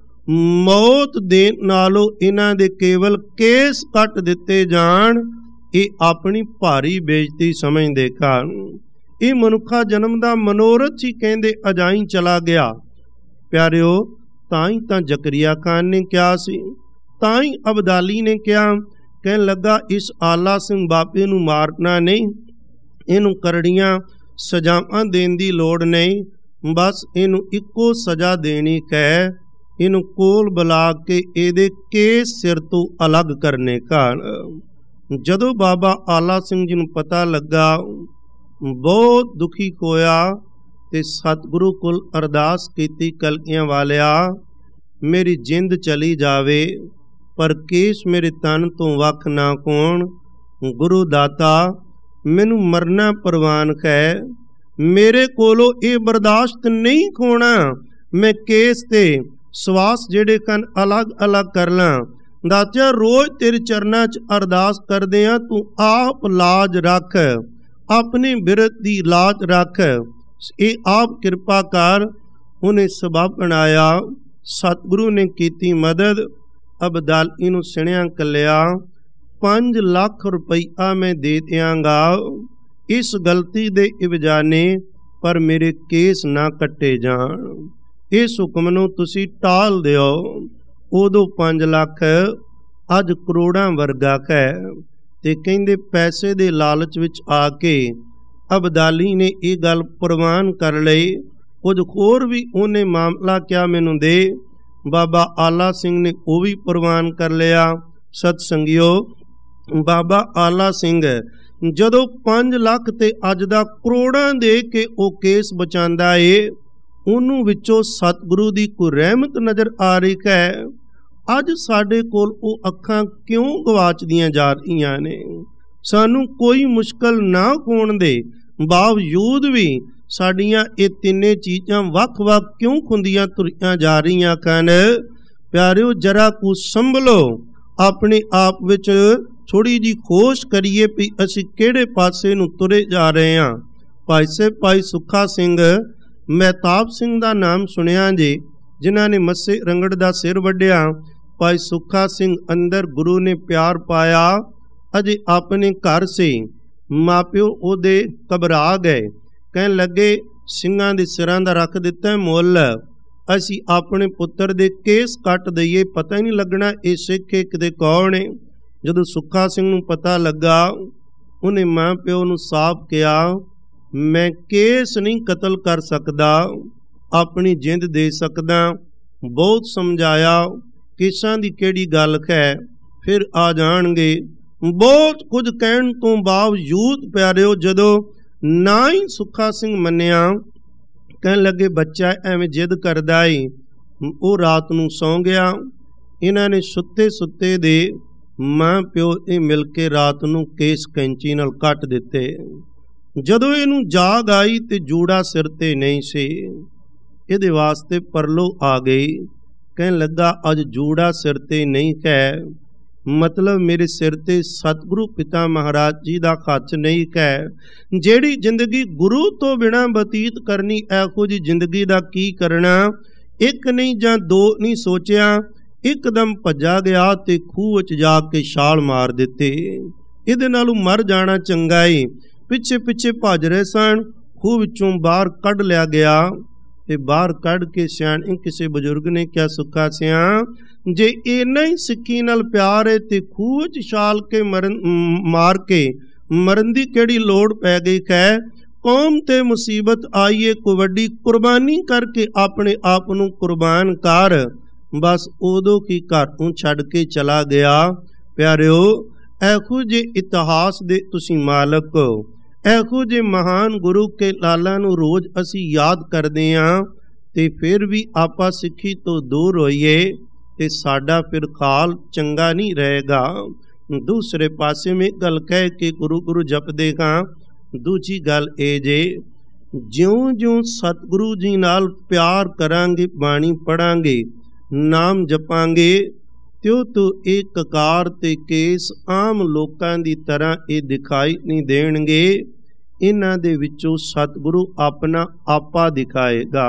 ਮੌਤ ਦੇਣ ਨਾਲੋਂ ਇਹਨਾਂ ਦੇ ਕੇਵਲ ਕੇਸ ਕੱਟ ਦਿੱਤੇ ਜਾਣ, ਇਹ ਆਪਣੀ ਭਾਰੀ ਬੇਇੱਜ਼ਤੀ ਸਮਝਦੇ ਕਾਰਨ ਇਹ ਮਨੁੱਖਾ ਜਨਮ ਦਾ ਮਨੋਰਥ ਹੀ ਕਹਿੰਦੇ ਅਜਾਈ ਚਲਾ ਗਿਆ। ਪਿਆਰਿਓ ਤਾਂ ਹੀ ਤਾਂ ਜ਼ਕਰੀਆ ਖਾਨ ਨੇ ਕਿਹਾ ਸੀ, ਤਾਂ ਹੀ ਅਬਦਾਲੀ ਨੇ ਕਿਹਾ, ਕਹਿਣ ਲੱਗਾ ਇਸ ਆਲਾ ਸਿੰਘ ਬਾਬੇ ਨੂੰ ਮਾਰਨਾ ਨਹੀਂ, ਇਹਨੂੰ ਕਰੜੀਆਂ ਸਜ਼ਾਵਾਂ ਦੇਣ ਦੀ ਲੋੜ ਨਹੀਂ, ਬਸ ਇਹਨੂੰ ਇੱਕੋ ਸਜ਼ਾ ਦੇਣੀ ਹੈ, ਇਹਨੂੰ ਕੋਲ ਬੁਲਾ ਕੇ ਇਹਦੇ ਕੇਸ ਸਿਰ ਤੋਂ ਅਲੱਗ ਕਰਨੇ ਕਾਰਨ। ਜਦੋਂ ਬਾਬਾ ਆਲਾ ਸਿੰਘ ਜੀ ਨੂੰ ਪਤਾ ਲੱਗਾ, ਬਹੁਤ ਦੁਖੀ ਹੋਇਆ ਤੇ ਸਤਿਗੁਰੂ ਕੋਲ ਅਰਦਾਸ ਕੀਤੀ, ਕਲਗੀਆਂ ਵਾਲਿਆ ਮੇਰੀ ਜਿੰਦ ਚਲੀ ਜਾਵੇ ਪਰ ਕੇਸ ਮੇਰੇ ਤਨ ਤੋਂ ਵੱਖ ਨਾ ਹੋਣ। ਗੁਰੂ ਦਾਤਾ ਮੈਨੂੰ ਮਰਨਾ ਪ੍ਰਵਾਨ ਹੈ, ਮੇਰੇ ਕੋਲੋਂ ਇਹ ਬਰਦਾਸ਼ਤ ਨਹੀਂ ਹੋਣਾ, ਮੈਂ ਕੇਸ ਤੇ ਸਵਾਸ ਜਿਹੜੇ ਕਨ ਅਲੱਗ ਅਲੱਗ ਕਰ ਲਾਂ। ਦਾਤਿਆ ਰੋਜ਼ ਤੇਰੇ ਚਰਨਾਂ 'ਚ ਅਰਦਾਸ ਕਰਦੇ ਆ, ਤੂੰ ਆਪ ਲਾਜ ਰੱਖ, ਆਪਣੇ ਬਿਰਧ ਦੀ ਲਾਜ ਰੱਖ, ਇਹ ਆਪ ਕਿਰਪਾ ਕਰ। ਉਹਨੇ ਸਬਬ ਬਣਾਇਆ, ਸਤਿਗੁਰੂ ਨੇ ਕੀਤੀ ਮਦਦ। ਅਬਦਾਲੀ ਨੂੰ ਸੁਣਿਆ ਕੱਲਿਆ 5 ਲੱਖ ਰੁਪਈਆ ਮੈਂ ਦੇ ਦਿਆਂਗਾ ਇਸ ਗਲਤੀ ਦੇ ਇਵਜਾਨੇ, ਪਰ ਮੇਰੇ ਕੇਸ ਨਾ ਕੱਟੇ ਜਾਣ, ਇਸ ਹੁਕਮ ਨੂੰ ਤੁਸੀਂ ਟਾਲ ਦਿਓ। ਉਦੋਂ 5 ਲੱਖ ਅੱਜ ਕਰੋੜਾਂ ਵਰਗਾ ਹੈ। ਤੇ ਕਹਿੰਦੇ ਪੈਸੇ ਦੇ ਲਾਲਚ ਵਿੱਚ ਆ ਕੇ ਅਬਦਾਲੀ ਨੇ ਇਹ ਗੱਲ ਪ੍ਰਵਾਨ ਕਰ ਲਈ। ਕੁਝ ਹੋਰ ਵੀ ਉਹਨੇ ਮਾਮਲਾ ਕਿਹਾ ਮੈਨੂੰ ਦੇ, ਬਾਬਾ ਆਲਾ ਸਿੰਘ ਨੇ ਉਹ ਵੀ ਪ੍ਰਵਾਨ ਕਰ ਲਿਆ। ਸਤ ਸੰਗਿਓ ਬਾਬਾ ਆਲਾ ਸਿੰਘ ਜਦੋਂ 5 ਲੱਖ ਤੇ ਅੱਜ ਦਾ ਕਰੋੜਾਂ ਦੇ ਕੇ ਉਹ ਕੇਸ ਬਚਾਉਂਦਾ ਏ, ਉਹਨੂੰ ਵਿੱਚੋਂ ਸਤਿਗੁਰੂ ਦੀ ਕੋਈ ਰਹਿਮਤ ਨਜ਼ਰ ਆ ਰਹੀ ਹੈ। ਅੱਜ ਸਾਡੇ ਕੋਲ ਉਹ ਅੱਖਾਂ ਕਿਉਂ ਗਵਾਚਦੀਆਂ ਜਾ ਰਹੀਆਂ ਨੇ? ਸਾਨੂੰ ਕੋਈ ਮੁਸ਼ਕਲ ਨਾ ਹੋਣ ਦੇ ਬਾਵਜੂਦ ਵੀ ਸਾਡੀਆਂ ਇਹ ਤਿੰਨੇ ਚੀਜ਼ਾਂ ਵੱਖ-ਵੱਖ ਕਿਉਂ ਖੁੰਦੀਆਂ ਤੁਰੀਆਂ ਜਾ ਰਹੀਆਂ ਹਨ? ਪਿਆਰਿਓ ਜਰਾ ਕੁ ਸੰਭਲੋ, ਆਪਣੇ ਆਪ ਵਿੱਚ ਥੋੜੀ ਜੀ ਖੋਜ ਕਰੀਏ ਵੀ ਅਸੀਂ ਕਿਹੜੇ ਪਾਸੇ ਨੂੰ ਤੁਰੇ ਜਾ ਰਹੇ ਹਾਂ। ਭਾਈ ਸੁੱਖਾ ਸਿੰਘ, ਮਹਿਤਾਬ ਸਿੰਘ ਦਾ ਨਾਮ ਸੁਣਿਆ ਜੀ, ਜਿਨ੍ਹਾਂ ਨੇ ਮੱਸੇ ਰੰਗੜ ਦਾ ਸਿਰ ਵੱਢਿਆ। ਭਾਈ ਸੁੱਖਾ ਸਿੰਘ ਅੰਦਰ ਗੁਰੂ ਨੇ ਪਿਆਰ ਪਾਇਆ, ਅਜੇ ਆਪਣੇ ਘਰ ਸੀ। ਮਾਪਿਓ ਉਹਦੇ ਘਬਰਾ ਗਏ, ਕਹਿਣ ਲੱਗੇ ਸਿੰਘਾਂ ਦੇ ਸਿਰਾਂ ਦਾ ਰੱਖ ਦਿੱਤਾ ਮੁੱਲ, ਅਸੀਂ ਆਪਣੇ ਪੁੱਤਰ ਦੇ ਕੇਸ ਕੱਟ ਦਈਏ, ਪਤਾ ਹੀ ਨਹੀਂ ਲੱਗਣਾ ਇਹ ਸਿੱਖ ਕਿਤੇ ਕੌਣ ਹੈ। ਜਦੋਂ ਸੁੱਖਾ ਸਿੰਘ ਨੂੰ ਪਤਾ ਲੱਗਾ, ਉਹਨੇ ਮਾਂ ਪਿਓ ਨੂੰ ਸਾਫ਼ ਕਿਹਾ, ਮੈਂ ਕੇਸ ਨਹੀਂ ਕਤਲ ਕਰ ਸਕਦਾ, ਆਪਣੀ ਜਿੰਦ ਦੇ ਸਕਦਾ। ਬਹੁਤ ਸਮਝਾਇਆ, ਕੇਸਾਂ ਦੀ ਕਿਹੜੀ ਗੱਲ ਹੈ, ਫਿਰ ਆ ਜਾਣਗੇ। ਬਹੁਤ ਕੁਝ ਕਹਿਣ ਤੋਂ ਬਾਵਜੂਦ ਪਿਆਰਿਓ ਜਦੋਂ ਨਾ ਹੀ ਸੁੱਖਾ ਸਿੰਘ ਮੰਨਿਆ, ਕਹਿਣ ਲੱਗੇ ਬੱਚਾ ਐਵੇਂ ਜਿੱਦ ਕਰਦਾ ਏ। ਉਹ ਰਾਤ ਨੂੰ ਸੌਂ ਗਿਆ। ਇਹਨਾਂ ਨੇ ਸੁੱਤੇ ਸੁੱਤੇ ਦੇ ਮਾਂ ਪਿਓ ਇਹ ਮਿਲ ਕੇ ਰਾਤ ਨੂੰ ਕੇਸ ਕੈਂਚੀ ਨਾਲ ਕੱਟ ਦਿੱਤੇ। ਜਦੋਂ ਇਹਨੂੰ ਜਾਗ ਆਈ ਤੇ ਜੂੜਾ ਸਿਰ ਤੇ ਨਹੀਂ ਸੀ। ਇਹਦੇ ਵਾਸਤੇ ਪਰਲੋ ਆ ਗਈ। ਕਹਿਣ ਲੱਗਾ ਅੱਜ ਜੂੜਾ ਸਿਰ ਤੇ ਨਹੀਂ ਹੈ, ਮਤਲਬ ਮੇਰੇ ਸਿਰ ਤੇ ਸਤਿਗੁਰੂ ਪਿਤਾ ਮਹਾਰਾਜ ਜੀ ਦਾ ਖੱਚ ਨਹੀਂ ਹੈ। ਜਿਹੜੀ ਜ਼ਿੰਦਗੀ ਗੁਰੂ ਤੋਂ ਬਿਨਾਂ ਬਤੀਤ ਕਰਨੀ, ਇਹੋ ਜਿਹੀ ਜ਼ਿੰਦਗੀ ਦਾ ਕੀ ਕਰਨਾ। ਇੱਕ ਨਹੀਂ ਜਾਂ ਦੋ ਨਹੀਂ ਸੋਚਿਆ, ਇੱਕਦਮ ਭੱਜਾ ਗਿਆ ਤੇ ਖੂਹ ਵਿੱਚ ਜਾ ਕੇ ਛਾਲ ਮਾਰ ਦਿੱਤੇ। ਇਹਦੇ ਨਾਲੋਂ ਮਰ ਜਾਣਾ ਚੰਗਾ ਏ। ਪਿੱਛੇ ਪਿੱਛੇ ਭੱਜ ਰਹੇ ਸਨ, ਖੂਹ ਵਿੱਚੋਂ ਬਾਹਰ ਕੱਢ ਲਿਆ ਗਿਆ ਤੇ ਬਾਹਰ ਕੱਢ ਕੇ ਸਿਆਣੇ ਕਿਸੇ ਬਜ਼ੁਰਗ ਨੇ ਕਿਹਾ, ਸੁੱਖਾ ਸਿਆ ਜੇ ਇੰਨਾ ਹੀ ਸਿੱਖੀ ਨਾਲ ਪਿਆਰ ਹੈ ਤੇ ਖੂਹ ਵਿੱਚ ਛਾਲ ਕੇ ਮਾਰ ਕੇ ਮਰਨ ਦੀ ਕਿਹੜੀ ਲੋੜ ਪੈ ਗਈ ਹੈ। ਕੌਮ ਤੇ ਮੁਸੀਬਤ ਆਈਏ, ਕੋਈ ਵੱਡੀ ਕੁਰਬਾਨੀ ਕਰਕੇ ਆਪਣੇ ਆਪ ਨੂੰ ਕੁਰਬਾਨ ਕਰ। ਬਸ ਉਦੋਂ ਕੀ ਘਰ ਨੂੰ ਛੱਡ ਕੇ ਚਲਾ ਗਿਆ। ਪਿਆਰਿਓ, ਇਹੋ ਜਿਹੇ ਇਤਿਹਾਸ ਦੇ ਤੁਸੀਂ ਮਾਲਕ ਹੋ। ਇਹੋ ਜਿਹੇ ਮਹਾਨ ਗੁਰੂ ਕੇ ਲਾਲਾਂ ਨੂੰ ਰੋਜ਼ ਅਸੀਂ ਯਾਦ ਕਰਦੇ ਹਾਂ ਤੇ ਫਿਰ ਵੀ ਆਪਾਂ ਸਿੱਖੀ ਤੋਂ ਦੂਰ ਹੋਈਏ ਤੇ ਸਾਡਾ ਫਿਰ ਹਾਲ ਚੰਗਾ ਨਹੀਂ ਰਹੇਗਾ। ਦੂਸਰੇ ਪਾਸੇ ਮੈਂ ਗੱਲ ਕਹਿ ਕੇ ਗੁਰੂ ਗੁਰੂ ਜਪਦੇ ਹਾਂ। ਦੂਜੀ ਗੱਲ ਇਹ ਜੇ, ਜਿਉਂ-ਜਿਉਂ ਸਤਿਗੁਰੂ ਜੀ ਨਾਲ ਪਿਆਰ ਕਰਾਂਗੇ, ਬਾਣੀ ਪੜਾਂਗੇ, ਨਾਮ ਜਪਾਂਗੇ, ਤਿਉ ਇਹ ਕਕਾਰ ਤੇ ਕੇਸ ਆਮ ਲੋਕਾਂ ਦੀ ਤਰ੍ਹਾਂ ਇਹ ਦਿਖਾਈ ਨਹੀਂ ਦੇਣਗੇ। ਇਹਨਾਂ ਦੇ ਵਿੱਚੋਂ ਸਤਿਗੁਰੂ ਆਪਣਾ ਆਪਾ ਦਿਖਾਏਗਾ।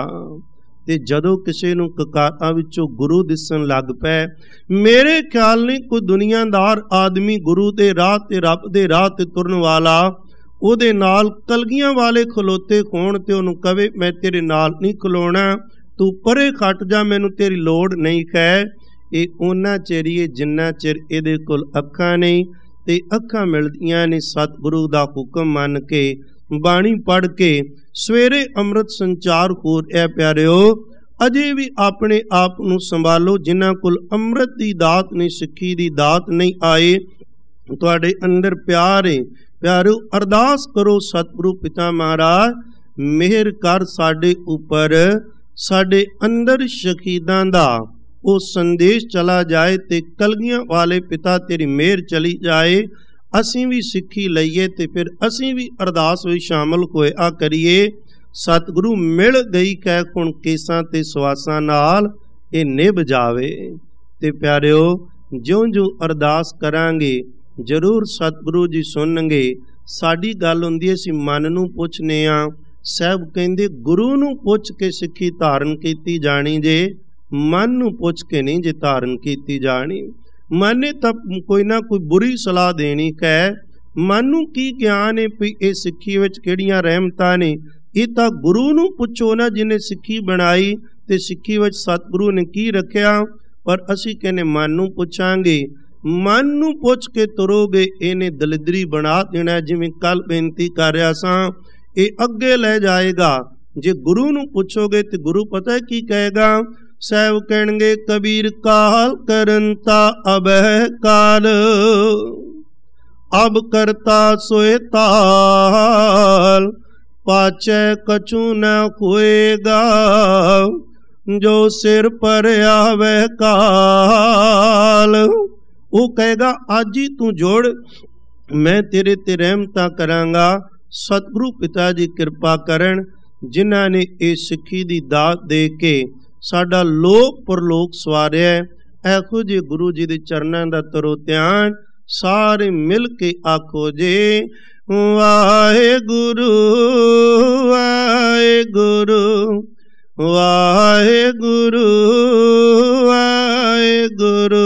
ਤੇ ਜਦੋਂ ਕਿਸੇ ਨੂੰ ਕਕਾਰਾਂ ਵਿੱਚੋਂ ਗੁਰੂ ਦਿਸਣ ਲੱਗ ਪਏ, ਮੇਰੇ ਖਿਆਲ ਨਹੀਂ ਕੋਈ ਦੁਨੀਆਦਾਰ ਆਦਮੀ ਗੁਰੂ ਦੇ ਰਾਹ ਤੇ ਰੱਬ ਦੇ ਰਾਹ ਤੇ ਤੁਰਨ ਵਾਲਾ ਉਹਦੇ ਨਾਲ ਕਲਗੀਆਂ ਵਾਲੇ ਖਲੋਤੇ ਹੋਣ ਤੇ ਉਹਨੂੰ ਕਵੇ ਮੈਂ ਤੇਰੇ ਨਾਲ ਨਹੀਂ ਖਲੋਣਾ, ਤੂੰ ਪਰੇ ਖੱਟ ਜਾ, ਮੈਨੂੰ ਤੇਰੀ ਲੋੜ ਨਹੀਂ ਹੈ। ਇਹ ਉਹਨਾਂ ਚਿਰ ਹੀ ਜਿੰਨਾ ਚਿਰ ਇਹਦੇ ਕੋਲ ਅੱਖਾਂ ਨਹੀਂ ਤੇ ਅੱਖਾਂ ਮਿਲਦੀਆਂ ਨੇ ਸਤਿਗੁਰੂ ਦਾ ਹੁਕਮ ਮੰਨ ਕੇ, ਬਾਣੀ ਪੜ੍ਹ ਕੇ। ਸਵੇਰੇ ਅੰਮ੍ਰਿਤ ਸੰਚਾਰ ਹੋ ਰਿਹਾ। ਪਿਆਰਿਓ, ਅਜੇ ਵੀ ਆਪਣੇ ਆਪ ਨੂੰ ਸੰਭਾਲੋ। ਜਿਨ੍ਹਾਂ ਕੋਲ ਅੰਮ੍ਰਿਤ ਦੀ ਦਾਤ ਨਹੀਂ, ਸਿੱਖੀ ਦੀ ਦਾਤ ਨਹੀਂ ਆਏ, ਤੁਹਾਡੇ ਅੰਦਰ ਪਿਆਰ ਹੈ। ਪਿਆਰਿਓ, ਅਰਦਾਸ ਕਰੋ ਸਤਿਗੁਰੂ ਪਿਤਾ ਮਹਾਰਾਜ ਮਿਹਰ ਕਰ ਸਾਡੇ ਉੱਪਰ, ਸਾਡੇ ਅੰਦਰ ਸ਼ਹੀਦਾਂ ਦਾ ਉਹ ਸੰਦੇਸ਼ ਚਲਾ ਜਾਏ ਤੇ ਕਲਗੀਆਂ ਵਾਲੇ ਪਿਤਾ ਤੇਰੀ ਮਿਹਰ ਚਲੀ ਜਾਏ। ਅਸੀਂ ਵੀ ਸਿੱਖੀ ਲਈਏ ਤੇ ਫਿਰ ਅਸੀਂ ਵੀ ਅਰਦਾਸ ਵਿੱਚ ਸ਼ਾਮਲ ਹੋਇਆ ਕਰੀਏ। ਸਤਿਗੁਰੂ ਮਿਲ ਗਈ ਕਹਿ ਹੁਣ ਕੇਸਾਂ ਤੇ ਸਵਾਸਾਂ ਨਾਲ ਇਹ ਨਿਭ ਜਾਵੇ। ਤੇ ਪਿਆਰਿਓ, ਜਿਉਂ-ਜਿਉਂ ਅਰਦਾਸ ਕਰਾਂਗੇ ਜ਼ਰੂਰ ਸਤਿਗੁਰੂ ਜੀ ਸੁਣਨਗੇ। ਸਾਡੀ ਗੱਲ ਹੁੰਦੀ ਹੈ ਅਸੀਂ ਮਨ ਨੂੰ ਪੁੱਛਨੇ ਆ। ਸਾਹਿਬ ਕਹਿੰਦੇ ਗੁਰੂ ਨੂੰ ਪੁੱਛ ਕੇ ਸਿੱਖੀ ਧਾਰਨ ਕੀਤੀ ਜਾਣੀ ਜੇ, ਮਨ ਨੂੰ ਪੁੱਛ ਕੇ ਨਹੀਂ ਜੇ ਧਾਰਨ ਕੀਤੀ ਜਾਣੀ। ਮਨ ਨੇ ਤਾਂ ਕੋਈ ਨਾ ਕੋਈ ਬੁਰੀ ਸਲਾਹ ਦੇਣੀ ਹੈ। ਮਨ ਨੂੰ ਕੀ ਗਿਆਨ ਹੈ ਵੀ ਇਹ ਸਿੱਖੀ ਵਿੱਚ ਕਿਹੜੀਆਂ ਰਹਿਮਤਾਂ ਨੇ। ਇਹ ਤਾਂ ਗੁਰੂ ਨੂੰ ਪੁੱਛੋ ਨਾ ਜਿਹਨੇ ਸਿੱਖੀ ਬਣਾਈ ਤੇ ਸਿੱਖੀ ਵਿੱਚ ਸਤਿਗੁਰੂ ਨੇ ਕੀ ਰੱਖਿਆ। ਪਰ ਅਸੀਂ ਕਹਿੰਦੇ ਮਨ ਨੂੰ ਪੁੱਛਾਂਗੇ। ਮਨ ਨੂੰ ਪੁੱਛ ਕੇ ਤੁਰੋਗੇ ਇਹਨੇ ਦਲਿਦਰੀ ਬਣਾ ਦੇਣਾ। ਜਿਵੇਂ ਕੱਲ ਬੇਨਤੀ ਕਰ ਰਿਹਾ ਸਾਂ, ਇਹ ਅੱਗੇ ਲੈ ਜਾਏਗਾ। ਜੇ ਗੁਰੂ ਨੂੰ ਪੁੱਛੋਗੇ ਤੇ ਗੁਰੂ ਪਤਾ ਕੀ ਕਹੇਗਾ। ਸਾਹਿਬ ਕਹਿਣਗੇ ਕਬੀਰ ਕਾਲ ਕਰੰਤਾ ਅਬਹਿ ਕਾਲ, ਅਬ ਕਰਤਾ ਸੋਏ ਤਾਲ, ਪਾਛੈ ਕਛੂ ਨ ਹੋਏਗਾ, ਜੋ ਸਿਰ ਪਰ ਆਵੇ ਕਾਲ। ਉਹ ਕਹੇਗਾ ਅੱਜ ਹੀ ਤੂੰ ਜੋੜ, ਮੈਂ ਤੇਰੇ ਤੇ ਰਹਿਮਤਾਂ ਕਰਾਂਗਾ। ਸਤਿਗੁਰੂ ਪਿਤਾ ਜੀ ਕਿਰਪਾ ਕਰਨ, ਜਿਨ੍ਹਾਂ ਨੇ ਇਹ ਸਿੱਖੀ ਦੀ ਦਾਤ ਦੇ ਕੇ ਸਾਡਾ ਲੋਕ ਪਰਲੋਕ ਸਵਾਰਿਆ। ਇਹੋ ਜਿਹੇ ਗੁਰੂ ਜੀ ਦੇ ਚਰਨਾਂ ਦਾ ਤਰੋ ਧਿਆਨ ਸਾਰੇ ਮਿਲ ਕੇ ਆਖੋ ਜੇ ਵਾਹਿਗੁਰੂ ਵਾਹਿਗੁਰੂ ਵਾਹਿਗੁਰੂ ਵਾਹਿਗੁਰੂ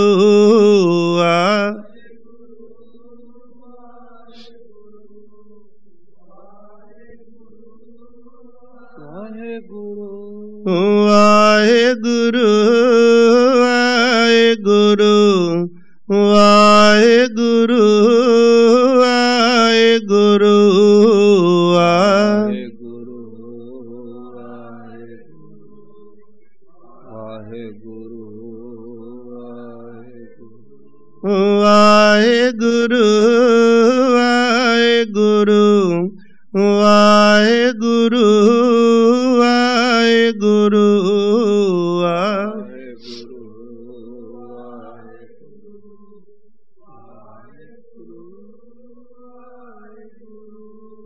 ਵਾਹਿਗੁਰੂ ਵਾਹਿਗੁਰੂ ਵਾਹਿਗੁਰੂ ਵਾਹਿਗੁਰੂ ਵਾਹਿਗੁਰੂ ਵਾਹਿਗੁਰੂ ਵਾਹਿਗੁਰੂ ਵਾਹਿਗੁਰੂ ਵਾਹਿਗੁਰੂ